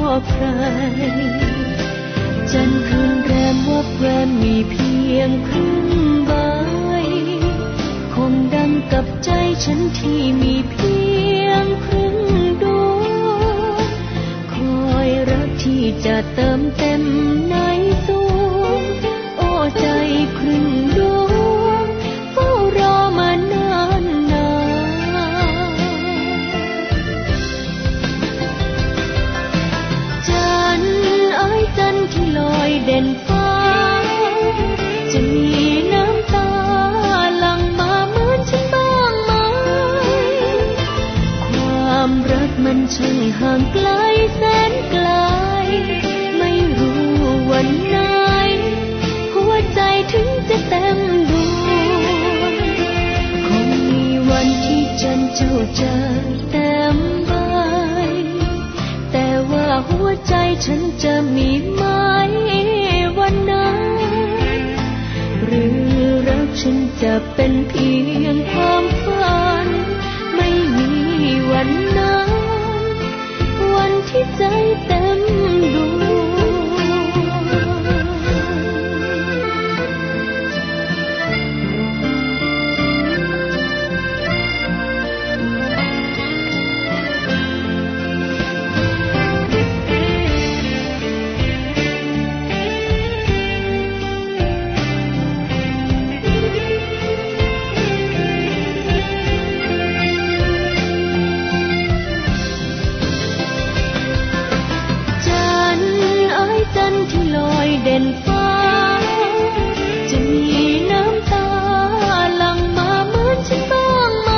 ใครจันทร์คืนแรมวับแวมมีเพียงครึ่งใบคงดังกับใจฉันที่มีเพียงครึ่งดวงคอยรักที่จะเติมเต็มในสวงโอ้ใจครึ่งดวงเฝ้ารอมานานนานจันทร์เอ้ยจันทร์ที่ลอยเด่นฟ้าจะมีน้ำตาหลั่งมาเหมือนฉันบ้างไหมความรักมันช่างห่างไกลแสนไกลไม่รู้วันไหนหัวใจถึงจะเต็มดวงคงมีวันที่จันทร์เจ้าจะเต็มใบแต่ว่าหัวใจฉันจะมีไหมวันนั้นหรือรักฉันจะเป็นเพียงความฝันไม่มีวันนั้นวันที่ใจเต็มดวงเด่นฟ้าจะมีน้ำตาหลั่งมาเหมือนฉันบ้างไหม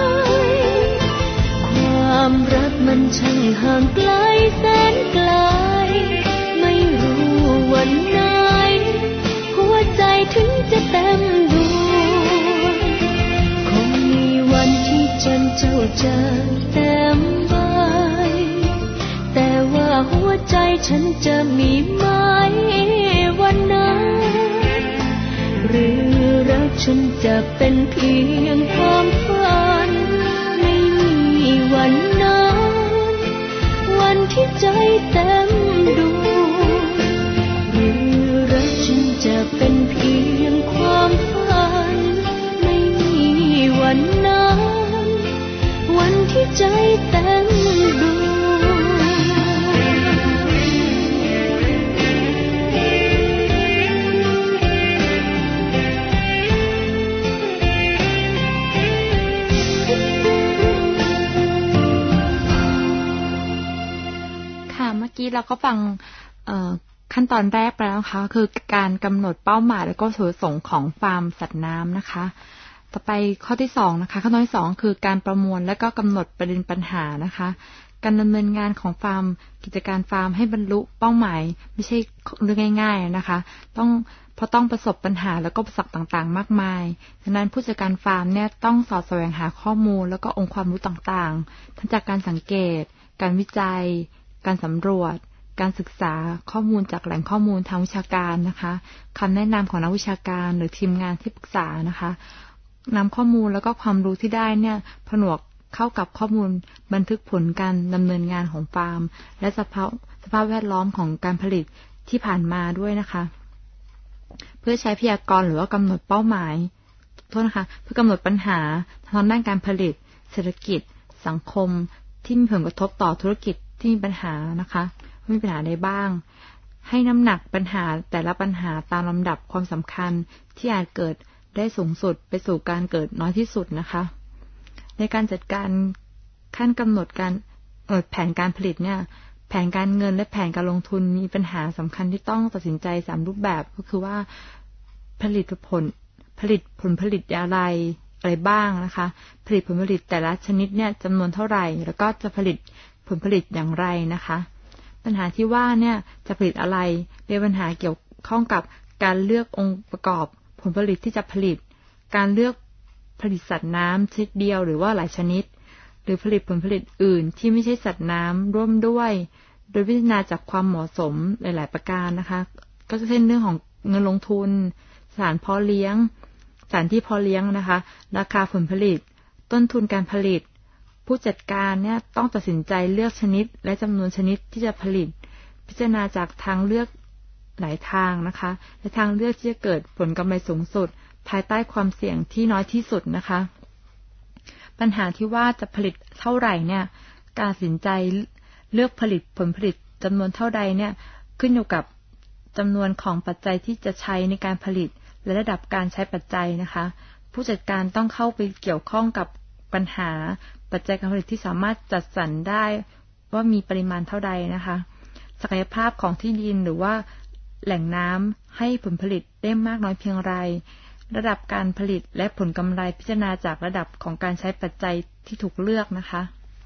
ความรักมันช่างห่างไกลแสนไกลไม่รู้วันไหนหัวใจถึงจะเต็มดวงคงมีวันที่จันทร์เจ้าจะเต็มใบแต่ว่าหัวใจฉันจะมีไหมวันนั้นหรือรักฉันจะเป็นเพียงความฝันไม่มีวันนั้นวันที่ใจเต็มดวงหรือรักฉันจะเป็นเพียงความฝันไม่มีวันนั้นวันที่ใจเต็มดวงเราก็ฟังขั้นตอนแรกไปแล้วนะคะคือการกำหนดเป้าหมายและก็วัตถุประสงค์ของฟาร์มสัตว์น้ำนะคะต่อไปข้อที่สองนะคะขั้นตอนที่สองคือการประมวลและก็กำหนดประเด็นปัญหานะคะการดำเนินงานของฟาร์มกิจการฟาร์มให้บรรลุเป้าหมายไม่ใช่เรื่องง่ายๆนะคะต้องเพราะต้องประสบปัญหาแล้วก็อุปสรรคต่างๆมากมายดังนั้นผู้จัดการฟาร์มเนี่ยต้องสอดแสวงหาข้อมูลแล้วก็องค์ความรู้ต่างๆทั้งจากการสังเกตการวิจัยการสำรวจการศึกษาข้อมูลจากแหล่งข้อมูลทางวิชาการนะคะคำแนะนำของนักวิชาการหรือทีมงานที่ปรึกษานะคะนำข้อมูลแล้วก็ความรู้ที่ได้เนี่ยผนวกเข้ากับข้อมูลบันทึกผลการดำเนินงานของฟาร์มและสภาพสภาพแวดล้อมของการผลิตที่ผ่านมาด้วยนะคะเพื่อใช้พยากรณ์หรือว่ากำหนดเป้าหมายโทษนะคะเพื่อกำหนดปัญหาทางด้านการผลิตเศรษฐกิจสังคมที่มีผลกระทบต่อธุรกิจที่มีปัญหานะคะมีปัญหาใดบ้างให้น้ำหนักปัญหาแต่ละปัญหาตามลำดับความสำคัญที่อาจเกิดได้สูงสุดไปสู่การเกิดน้อยที่สุดนะคะในการจัดการขั้นกำหนดการเอ่อแผนการผลิตเนี่ยแผนการเงินและแผนการลงทุนมีปัญหาสำคัญที่ต้องตัดสินใจสามรูปแบบก็คือว่าผลิตผลผลิตผลผลิตอะไรอะไรบ้างนะคะผลิตผลผลิตแต่ละชนิดเนี่ยจำนวนเท่าไหร่แล้วก็จะผลิตผลผลิตอย่างไรนะคะปัญหาที่ว่าเนี่ยจะผลิตอะไรเป็นปัญหาเกี่ยวข้องกับการเลือกองค์ประกอบผลผลิตที่จะผลิตการเลือกผลิตสัตว์น้ำชนิดเดียวหรือว่าหลายชนิดหรือผลิตผลผลิตอื่นที่ไม่ใช่สัตว์น้ำร่วมด้วยโดยพิจารณาจากความเหมาะสมหลายๆประการนะคะก็จะเช่นเรื่องของเงินลงทุนสถานเพาะเลี้ยงสถานที่เพาะเลี้ยงนะคะราคาผลผลิตต้นทุนการผลิตผู้จัดการเนี่ยต้องตัดสินใจเลือกชนิดและจำนวนชนิดที่จะผลิตพิจารณาจากทางเลือกหลายทางนะคะและทางเลือกที่จะเกิดผลกำไรสูงสุดภายใต้ความเสี่ยงที่น้อยที่สุดนะคะปัญหาที่ว่าจะผลิตเท่าไหร่เนี่ยการตัดสินใจเลือกผลิตผลผลิตจำนวนเท่าใดเนี่ยขึ้นอยู่กับจำนวนของปัจจัยที่จะใช้ในการผลิตและระดับการใช้ปัจจัยนะคะผู้จัดการต้องเข้าไปเกี่ยวข้องกับปัญหาปัจจัยการผลิตที่สามารถจัดสรรได้ว่ามีปริมาณเท่าใดนะคะศักยภาพของที่ดินหรือว่าแหล่งน้ำให้ผลผลิตได้มากน้อยเพียงไรระดับการผลิตและผลกำไรพิจารณาจากระดับของการใช้ปัจจัยที่ถูกเลือกนะคะ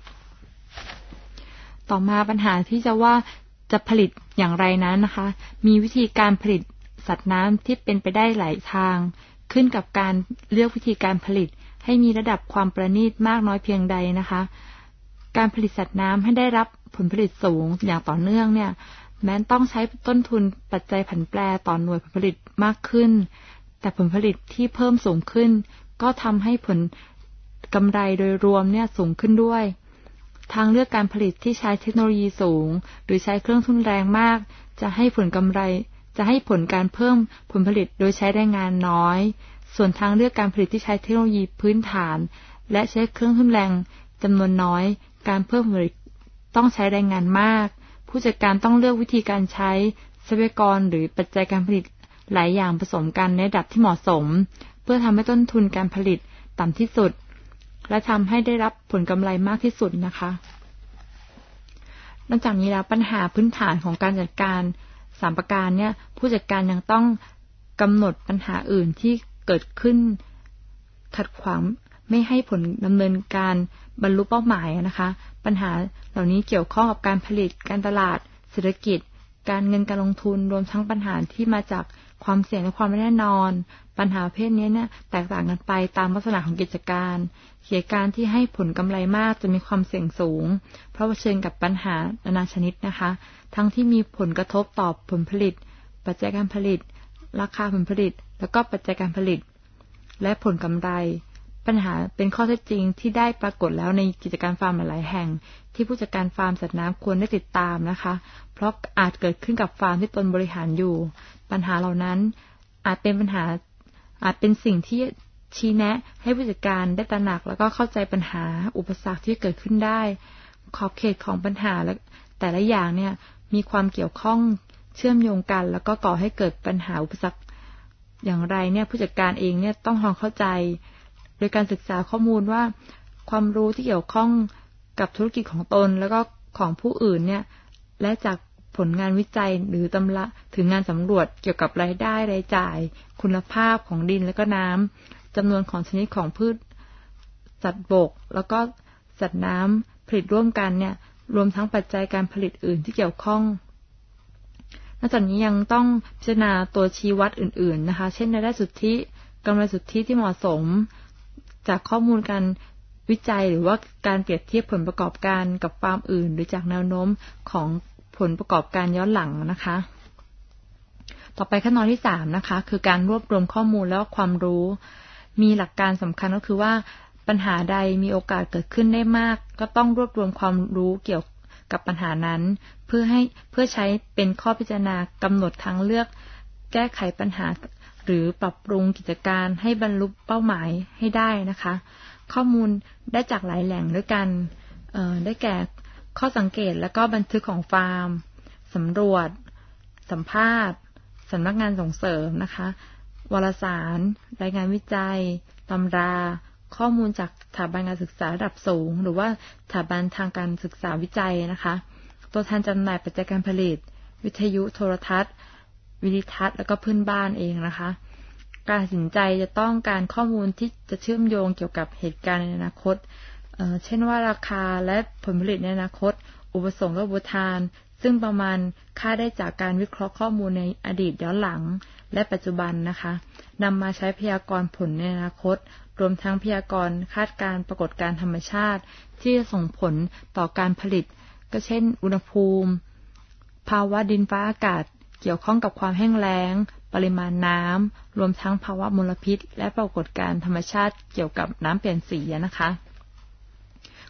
ต่อมาปัญหาที่จะว่าจะผลิตอย่างไรนั้นนะคะมีวิธีการผลิตสัตว์น้ำที่เป็นไปได้หลายทางขึ้นกับการเลือกวิธีการผลิตให้มีระดับความประณีตมากน้อยเพียงใดนะคะการผลิตสัตว์น้ำให้ได้รับผลผลิตสูงอย่างต่อเนื่องเนี่ยแม้ต้องใช้ต้นทุนปัจจัยผันแปรต่อหน่วยผลผลิตมากขึ้นแต่ผลผลิตที่เพิ่มสูงขึ้นก็ทำให้ผลกำไรโดยรวมเนี่ยสูงขึ้นด้วยทางเลือกการผลิตที่ใช้เทคโนโลยีสูงหรือใช้เครื่องทุนแรงมากจะให้ผลกำไรจะให้ผลการเพิ่มผลผลิตโดยใช้แรงงานน้อยส่วนทางเลือกการผลิตที่ใช้เทคโนโลยีพื้นฐานและใช้เครื่องทุนแรงจำนวนน้อยการเพิ่มผลผลิตต้องใช้แรงงานมากผู้จัดการต้องเลือกวิธีการใช้ทรัพยากรหรือปัจจัยการผลิตหลายอย่างผสมกันในระดับที่เหมาะสมเพื่อทำให้ต้นทุนการผลิตต่ำที่สุดและทำให้ได้รับผลกำไรมากที่สุดนะคะนอกจากนี้แล้วปัญหาพื้นฐานของการจัดการสามประการเนี่ยผู้จัดการยังต้องกำหนดปัญหาอื่นที่เกิดขึ้นขัดขวางไม่ให้ผลดำเนินการบรรลุเป้าหมายนะคะปัญหาเหล่านี้เกี่ยวข้องกับการผลิตการตลาดเศรษฐกิจการเงินการลงทุนรวมทั้งปัญหาที่มาจากความเสี่ยงและความไม่แน่นอนปัญหาประเภทนี้เนี่ยแตกต่างกันไปตามลักษณะของกิจการกิจการที่ให้ผลกำไรมากจะมีความเสี่ยงสูงเพราะเผชิญกับปัญหานานาชนิดนะคะทั้งที่มีผลกระทบต่อผลผลิตปัจจัยการผลิตราคาผลผลิตแล้วก็ปัจจัยการผลิตและผลกำไรปัญหาเป็นข้อเท็จจริงที่ได้ปรากฏแล้วในกิจการฟาร์มหลายแห่งที่ผู้จัดการฟาร์มสัตว์น้ำควรได้ติดตามนะคะเพราะอาจเกิดขึ้นกับฟาร์มที่ตนบริหารอยู่ปัญหาเหล่านั้นอาจเป็นปัญหาอาจเป็นสิ่งที่ชี้แนะให้ผู้จัดการได้ตระหนักแล้วก็เข้าใจปัญหาอุปสรรคที่เกิดขึ้นได้ขอบเขตของปัญหาและแต่ละอย่างเนี่ยมีความเกี่ยวข้องเชื่อมโยงกันแล้วก็ก่อให้เกิดปัญหาอุปสรรคอย่างไรเนี่ยผู้จัดการเองเนี่ยต้องลองเข้าใจโดยการศึกษาข้อมูลว่าความรู้ที่เกี่ยวข้องกับธุรกิจของตนแล้วก็ของผู้อื่นเนี่ยและจากผลงานวิจัยหรือตำราถึงงานสำรวจเกี่ยวกับรายได้รายจ่ายคุณภาพของดินและก็น้ำจำนวนของชนิดของพืชสัตว์บกแล้วก็สัตว์น้ำผลิตร่วมกันเนี่ยรวมทั้งปัจจัยการผลิตอื่นที่เกี่ยวข้องนอกจากนี้ยังต้องพิจารณาตัวชี้วัดอื่นๆนะคะเช่นรายได้สุทธิกำไรสุทธิที่เหมาะสมจากข้อมูลการวิจัยหรือว่าการเปรียบเทียบผลประกอบการกับฟาร์มอื่นหรือจากแนวโน้มของผลประกอบการย้อนหลังนะคะต่อไปขั้นตอนที่สามนะคะคือการรวบรวมข้อมูลและความรู้มีหลักการสำคัญก็คือว่าปัญหาใดมีโอกาสเกิดขึ้นได้มากก็ต้องรวบรวมความรู้เกี่ยวกับปัญหานั้นเพื่อให้เพื่อใช้เป็นข้อพิจารณากำหนดทางเลือกแก้ไขปัญหาหรือปรับปรุงกิจการให้บรรลุเป้าหมายให้ได้นะคะข้อมูลได้จากหลายแหล่งด้วยกันเอ่อได้แก่ข้อสังเกตและก็บันทึกของฟาร์มสำรวจสัมภาษณ์สำนักงานส่งเสริมนะคะวารสารรายงานวิจัยตำราข้อมูลจากสถาบันการศึกษาระดับสูงหรือว่าสถาบันทางการศึกษาวิจัยนะคะตัวแทนจำหน่ายปัจจัยการผลิตวิทยุโทรทัศน์วิดิทัศน์แล้วก็เพื่อนบ้านเองนะคะการตัดสินใจจะต้องการข้อมูลที่จะเชื่อมโยงเกี่ยวกับเหตุการณ์ในอนาคตเอ่อเช่นว่าราคาและผลผลิตในอนาคตอุปสงค์และอุปทานซึ่งประมาณค่าได้จากการวิเคราะห์ข้อมูลในอดีตย้อนหลังและปัจจุบันนะคะนำมาใช้พยากรณ์ผลในอนาคตรวมทั้งพยากรณ์คาดการณ์ปรากฏการณ์ธรรมชาติที่จะส่งผลต่อการผลิตก็เช่นอุณหภูมิภาวะดินฟ้าอากาศเกี่ยวข้องกับความแห้งแล้งปริมาณน้ำรวมทั้งภาวะมลพิษและปรากฏการณ์ธรรมชาติเกี่ยวกับน้ำเปลี่ยนสีนะคะ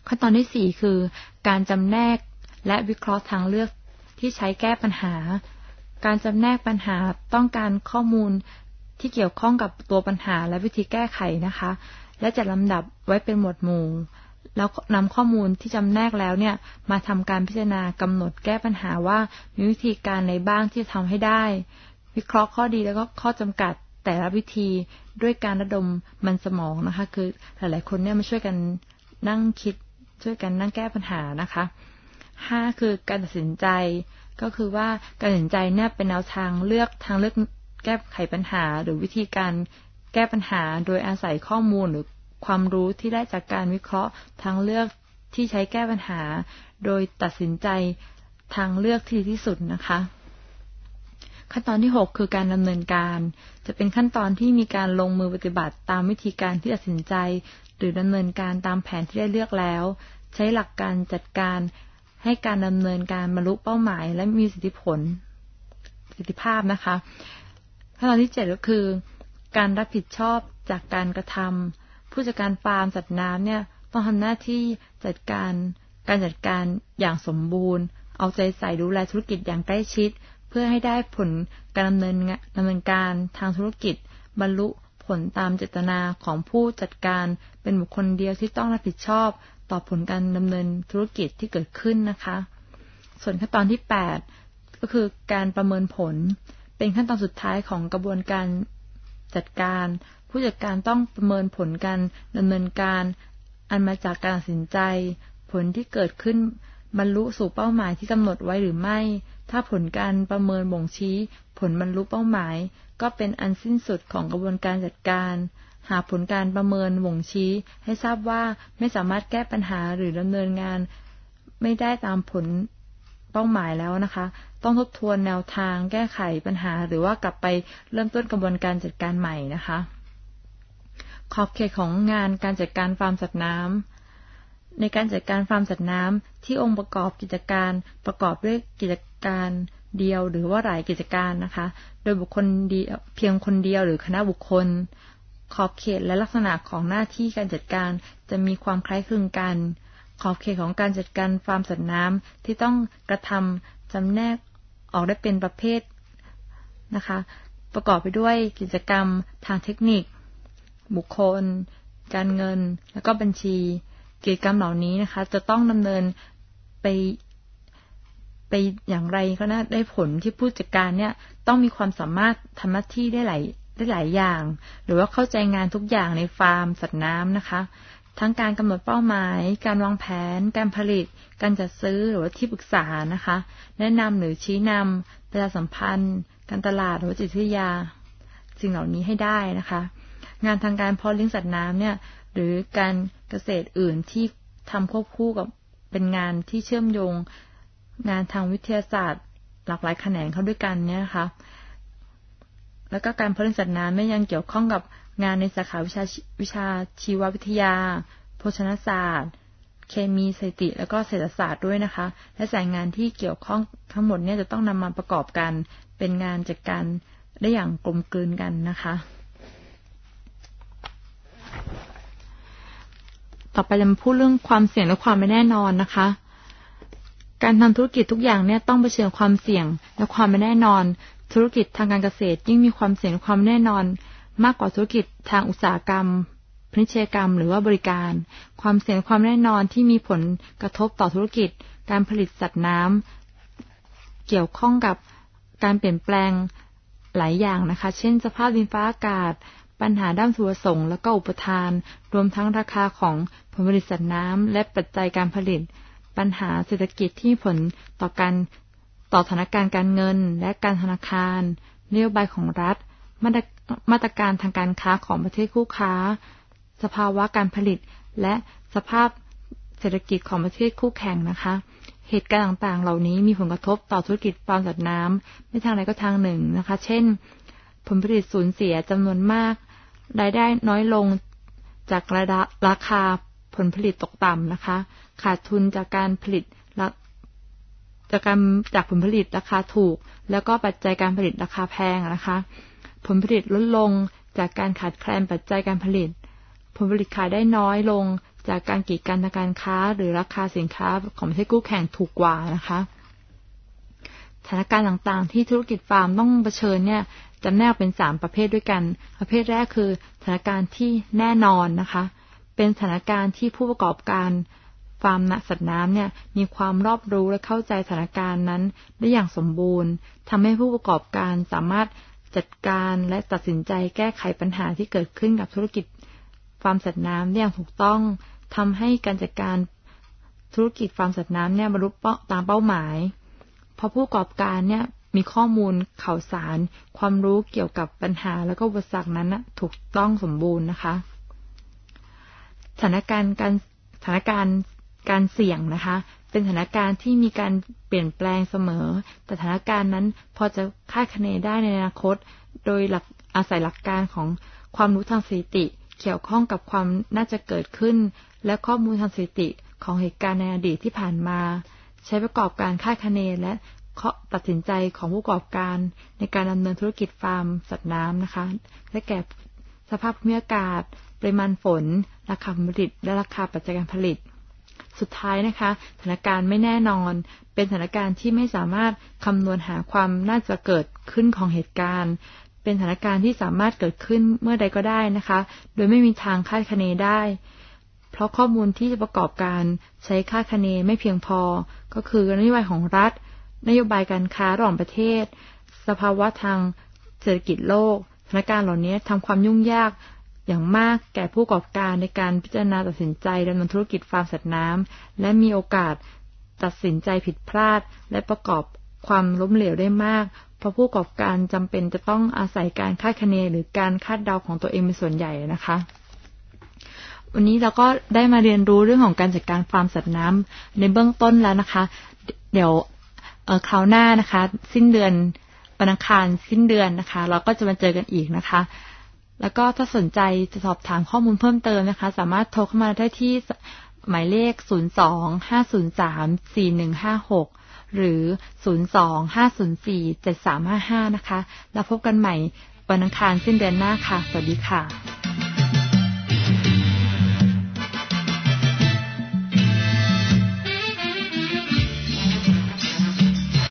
ขั้นตอนที่สี่คือการจำแนกและวิเคราะห์ทางเลือกที่ใช้แก้ปัญหาการจำแนกปัญหาต้องการข้อมูลที่เกี่ยวข้องกับตัวปัญหาและวิธีแก้ไขนะคะและจัดลำดับไว้เป็นหมวดหมู่แล้วนำข้อมูลที่จำแนกแล้วเนี่ยมาทำการพิจารณากำหนดแก้ปัญหาว่ามีวิธีการไหนบ้างที่จะทำให้ได้วิเคราะห์ข้อดีแล้วก็ข้อจำกัดแต่ละวิธีด้วยการระดมมันสมองนะคะคือหลายๆคนเนี่ยมาช่วยกันนั่งคิดช่วยกันนั่งแก้ปัญหานะคะห้าคือการตัดสินใจก็คือว่าการตัดสินใจเนี่ยเป็นแนวทางเลือกทางเลือกแก้ไขปัญหาหรือวิธีการแก้ปัญหาโดยอาศัยข้อมูลหรือความรู้ที่ได้จากการวิเคราะห์ทางเลือกที่ใช้แก้ปัญหาโดยตัดสินใจทางเลือกที่ดีที่สุดนะคะขั้นตอนที่หกคือการดำเนินการจะเป็นขั้นตอนที่มีการลงมือปฏิบัติตามวิธีการที่ตัดสินใจหรือดำเนินการตามแผนที่ได้เลือกแล้วใช้หลักการจัดการให้การดำเนินการบรรลุเป้าหมายและมีประสิทธิผลประสิทธิภาพนะคะขั้นตอนที่เจ็ดก็คือการรับผิดชอบจากการกระทำผู้จัดการฟาร์มสัตว์น้ำเนี่ยต้องทำหน้าที่จัดการการจัดการอย่างสมบูรณ์เอาใจใส่ดูแลธุรกิจอย่างใกล้ชิดเพื่อให้ได้ผลการดำเนินดำเนินการทางธุรกิจบรรลุผลตามเจตนาของผู้จัดการเป็นบุคคลเดียวที่ต้องรับผิดชอบต่อผลการดำเนินธุรกิจที่เกิดขึ้นนะคะส่วนขั้นตอนที่แปดก็คือการประเมินผลเป็นขั้นตอนสุดท้ายของกระบวนการจัดการผู้จัดการต้องประเมินผลการดำเนินการอันมาจากการตัดสินใจผลที่เกิดขึ้นบรรลุสู่เป้าหมายที่กำหนดไว้หรือไม่ถ้าผลการประเมินบ่งชี้ผลบรรลุเป้าหมายก็เป็นอันสิ้นสุดของกระบวนการจัดการหากผลการประเมินบ่งชี้ให้ทราบว่าไม่สามารถแก้ปัญหาหรือดำเนินงานไม่ได้ตามผลเป้าหมายแล้วนะคะต้องทบทวนแนวทางแก้ไขปัญหาหรือว่ากลับไปเริ่มต้นกระบวนการจัดการใหม่นะคะขอบเขตของงานการจัดการฟาร์มสัตว์น้ำในการจัดการฟาร์มสัตว์น้ำที่องค์ประกอบกิจการประกอบด้วยกิจการเดียวหรือว่าหลายกิจการนะคะโดยบุคคลเดียวเพียงคนเดียวหรือคณะบุคคลขอบเขตและลักษณะของหน้าที่การจัดการจะมีความคล้ายคลึงกันขอบเขตของการจัดการฟาร์มสัตว์น้ำที่ต้องกระทำจำแนกออกได้เป็นประเภทนะคะประกอบไปด้วยกิจกรรมทางเทคนิคบุคคลการเงินแล้วก็บัญชีกิจกรรมเหล่านี้นะคะจะต้องดำเนินไปไปอย่างไรก็น่าได้ผลที่ผู้จัดการเนี่ยต้องมีความสามารถทำหน้าที่ได้หลายได้หลายอย่างหรือว่าเข้าใจงานทุกอย่างในฟาร์มสัตว์น้ำนะคะทั้งการกำหนดเป้าหมายการวางแผนการผลิตการจัดซื้อหรือว่าที่ปรึกษานะคะแนะนำหรือชี้นำประชาสัมพันธ์การตลาดหรือจิตวิทยาสิ่งเหล่านี้ให้ได้นะคะงานทางการเพาะเลี้ยงสัตว์น้ำเนี่ยหรือการเกษตรอื่นที่ทำควบคู่กับเป็นงานที่เชื่อมโยงงานทางวิทยาศาสตร์หลากหลายแขนงเข้าด้วยกันเนี่ยนะคะแล้วก็การเพาะเลี้ยงสัตว์น้ำไม่ยังเกี่ยวข้องกับงานในสาขาวิชาวิชาชีววิทยาโภชนาศาสตร์เคมีสถิติแล้วก็เศรษฐศาสตร์ด้วยนะคะและสายงานที่เกี่ยวข้องทั้งหมดเนี่ยจะต้องนำมาประกอบกันเป็นงานจัดการได้อย่างกลมกลืนกันนะคะต่อไปจะมาพูดเรื่องความเสี่ยงและความไม่แน่นอนนะคะการทำธุรกิจทุกอย่างเนี่ยต้องเผชิญความเสี่ยงและความไม่แน่นอนธุรกิจทางการเกษตรยิ่งมีความเสี่ยงและความแน่นอนมากกว่าธุรกิจทางอุตสาหกรรมพาณิชยกรรมหรือว่าบริการความเสี่ยงความแน่นอนที่มีผลกระทบต่อธุรกิจการผลิตสัตว์น้ำเกี่ยวข้องกับการเปลี่ยนแปลงหลายอย่างนะคะเช่นสภาพดินฟ้าอากาศปัญหาด้านสุขส่งและก็อุปทานรวมทั้งราคาของผลผลิตสัตว์น้ำและปัจจัยการผลิตปัญหาเศรษฐกิจที่มีผลต่อการต่อสถานการณ์การเงินและการธนาคารนโยบายของรัฐมาตรการทางการค้าของประเทศคู่ค้าสภาวะการผลิตและสภาพเศรษฐกิจของประเทศคู่แข่งนะคะเหตุการณ์ต่างๆเหล่านี้มีผลกระทบต่อธุรกิจฟาร์มสัตว์น้ำไม่ทางใดก็ทางหนึ่งนะคะเช่นผลผลิตสูญเสียจำนวนมากรายได้น้อยลงจากราคาผลผลิตตกต่ำนะคะขาดทุนจากการผลิตจากการจากผลผลิตราคาถูกแล้วก็ปัจจัยการผลิตราคาแพงนะคะผลผลิตลดลงจากการขาดแคลนปัจจัยการผลิตผลผลิตขายได้น้อยลงจากการกีดกันทางการค้าหรือราคาสินค้าของประเทศคู่แข่งถูกกว่านะคะสถานการณ์ต่างๆที่ธุรกิจฟาร์มต้องเผชิญเนี่ยจำแนกเป็นสามประเภทด้วยกันประเภทแรกคือสถานการณ์ที่แน่นอนนะคะเป็นสถานการณ์ที่ผู้ประกอบการฟาร์มสัตว์น้ำเนี่ยมีความรอบรู้และเข้าใจสถานการณ์นั้นได้อย่างสมบูรณ์ทำให้ผู้ประกอบการสามารถจัดการและตัดสินใจแก้ไขปัญหาที่เกิดขึ้นกับธุรกิจฟาร์มสัตว์น้ำได้อย่างถูกต้องทำให้การจัดการธุรกิจฟาร์มสัตว์น้ำเนี่ยบรรลุตามเป้าหมายเพราะผู้ประกอบการเนี่ยมีข้อมูลข่าวสารความรู้เกี่ยวกับปัญหาและก็อุปสรรคนั้นนะถูกต้องสมบูรณ์นะคะสถานการณ์การสถานการณ์การเสี่ยงนะคะเป็นสถานการณ์ที่มีการเปลี่ยนแปลงเสมอแต่สถานการณ์นั้นพอจะคาดคะเนได้ในอนาคตโดยหลักอาศัยหลักการของความรู้ทางสถิติเกี่ยวข้องกับความน่าจะเกิดขึ้นและข้อมูลทางสถิติของเหตุการณ์ในอดีตที่ผ่านมาใช้ประกอบการคาดคะเนและตัดสินใจของผู้ประกอบการในการดำเนินธุรกิจฟาร์มสัตว์น้ำนะคะและแก่สภาพภูมิอากาศปริมาณฝนราคาผลผลิตและราคาปัจจัยการผลิตสุดท้ายนะคะสถานการณ์ไม่แน่นอนเป็นสถานการณ์ที่ไม่สามารถคำนวณหาความน่าจะเกิดขึ้นของเหตุการณ์เป็นสถานการณ์ที่สามารถเกิดขึ้นเมื่อใดก็ได้นะคะโดยไม่มีทางคาดคะเนได้เพราะข้อมูลที่จะประกอบการใช้คาดคะเนไม่เพียงพอก็คือนโยบายของรัฐนโยบายการค้าระหว่างประเทศสภาวะทางเศรษฐกิจโลกสถานการณ์เหล่านี้ทำความยุ่งยากอย่างมากแก่ผู้ประกอบการในการพิจารณาตัดสินใจดำเนินธุรกิจฟาร์มสัตว์น้ำและมีโอกาสตัดสินใจผิดพลาดและประกอบความล้มเหลวได้มากเพราะผู้ประกอบการจำเป็นจะต้องอาศัยการคาดคะเนหรือการคาดเดาของตัวเองเป็นส่วนใหญ่นะคะวันนี้เราก็ได้มาเรียนรู้เรื่องของการจัดการฟาร์มสัตว์น้ำในเบื้องต้นแล้วนะคะเดี๋ยวเอ่อคราวหน้านะคะสิ้นเดือนวันอังคารสิ้นเดือนนะคะเราก็จะมาเจอกันอีกนะคะแล้วก็ถ้าสนใจจะสอบถามข้อมูลเพิ่มเติมนะคะสามารถโทรเข้ามาได้ที่หมายเลขศูนย์ สอง ห้า ศูนย์ สาม สี่ หนึ่ง ห้า หกหรือศูนย์ สอง ห้า ศูนย์ สี่ เจ็ด สาม ห้า ห้านะคะแล้วพบกันใหม่วันอังคารสิ้นเดือนหน้าค่ะสวัสดีค่ะ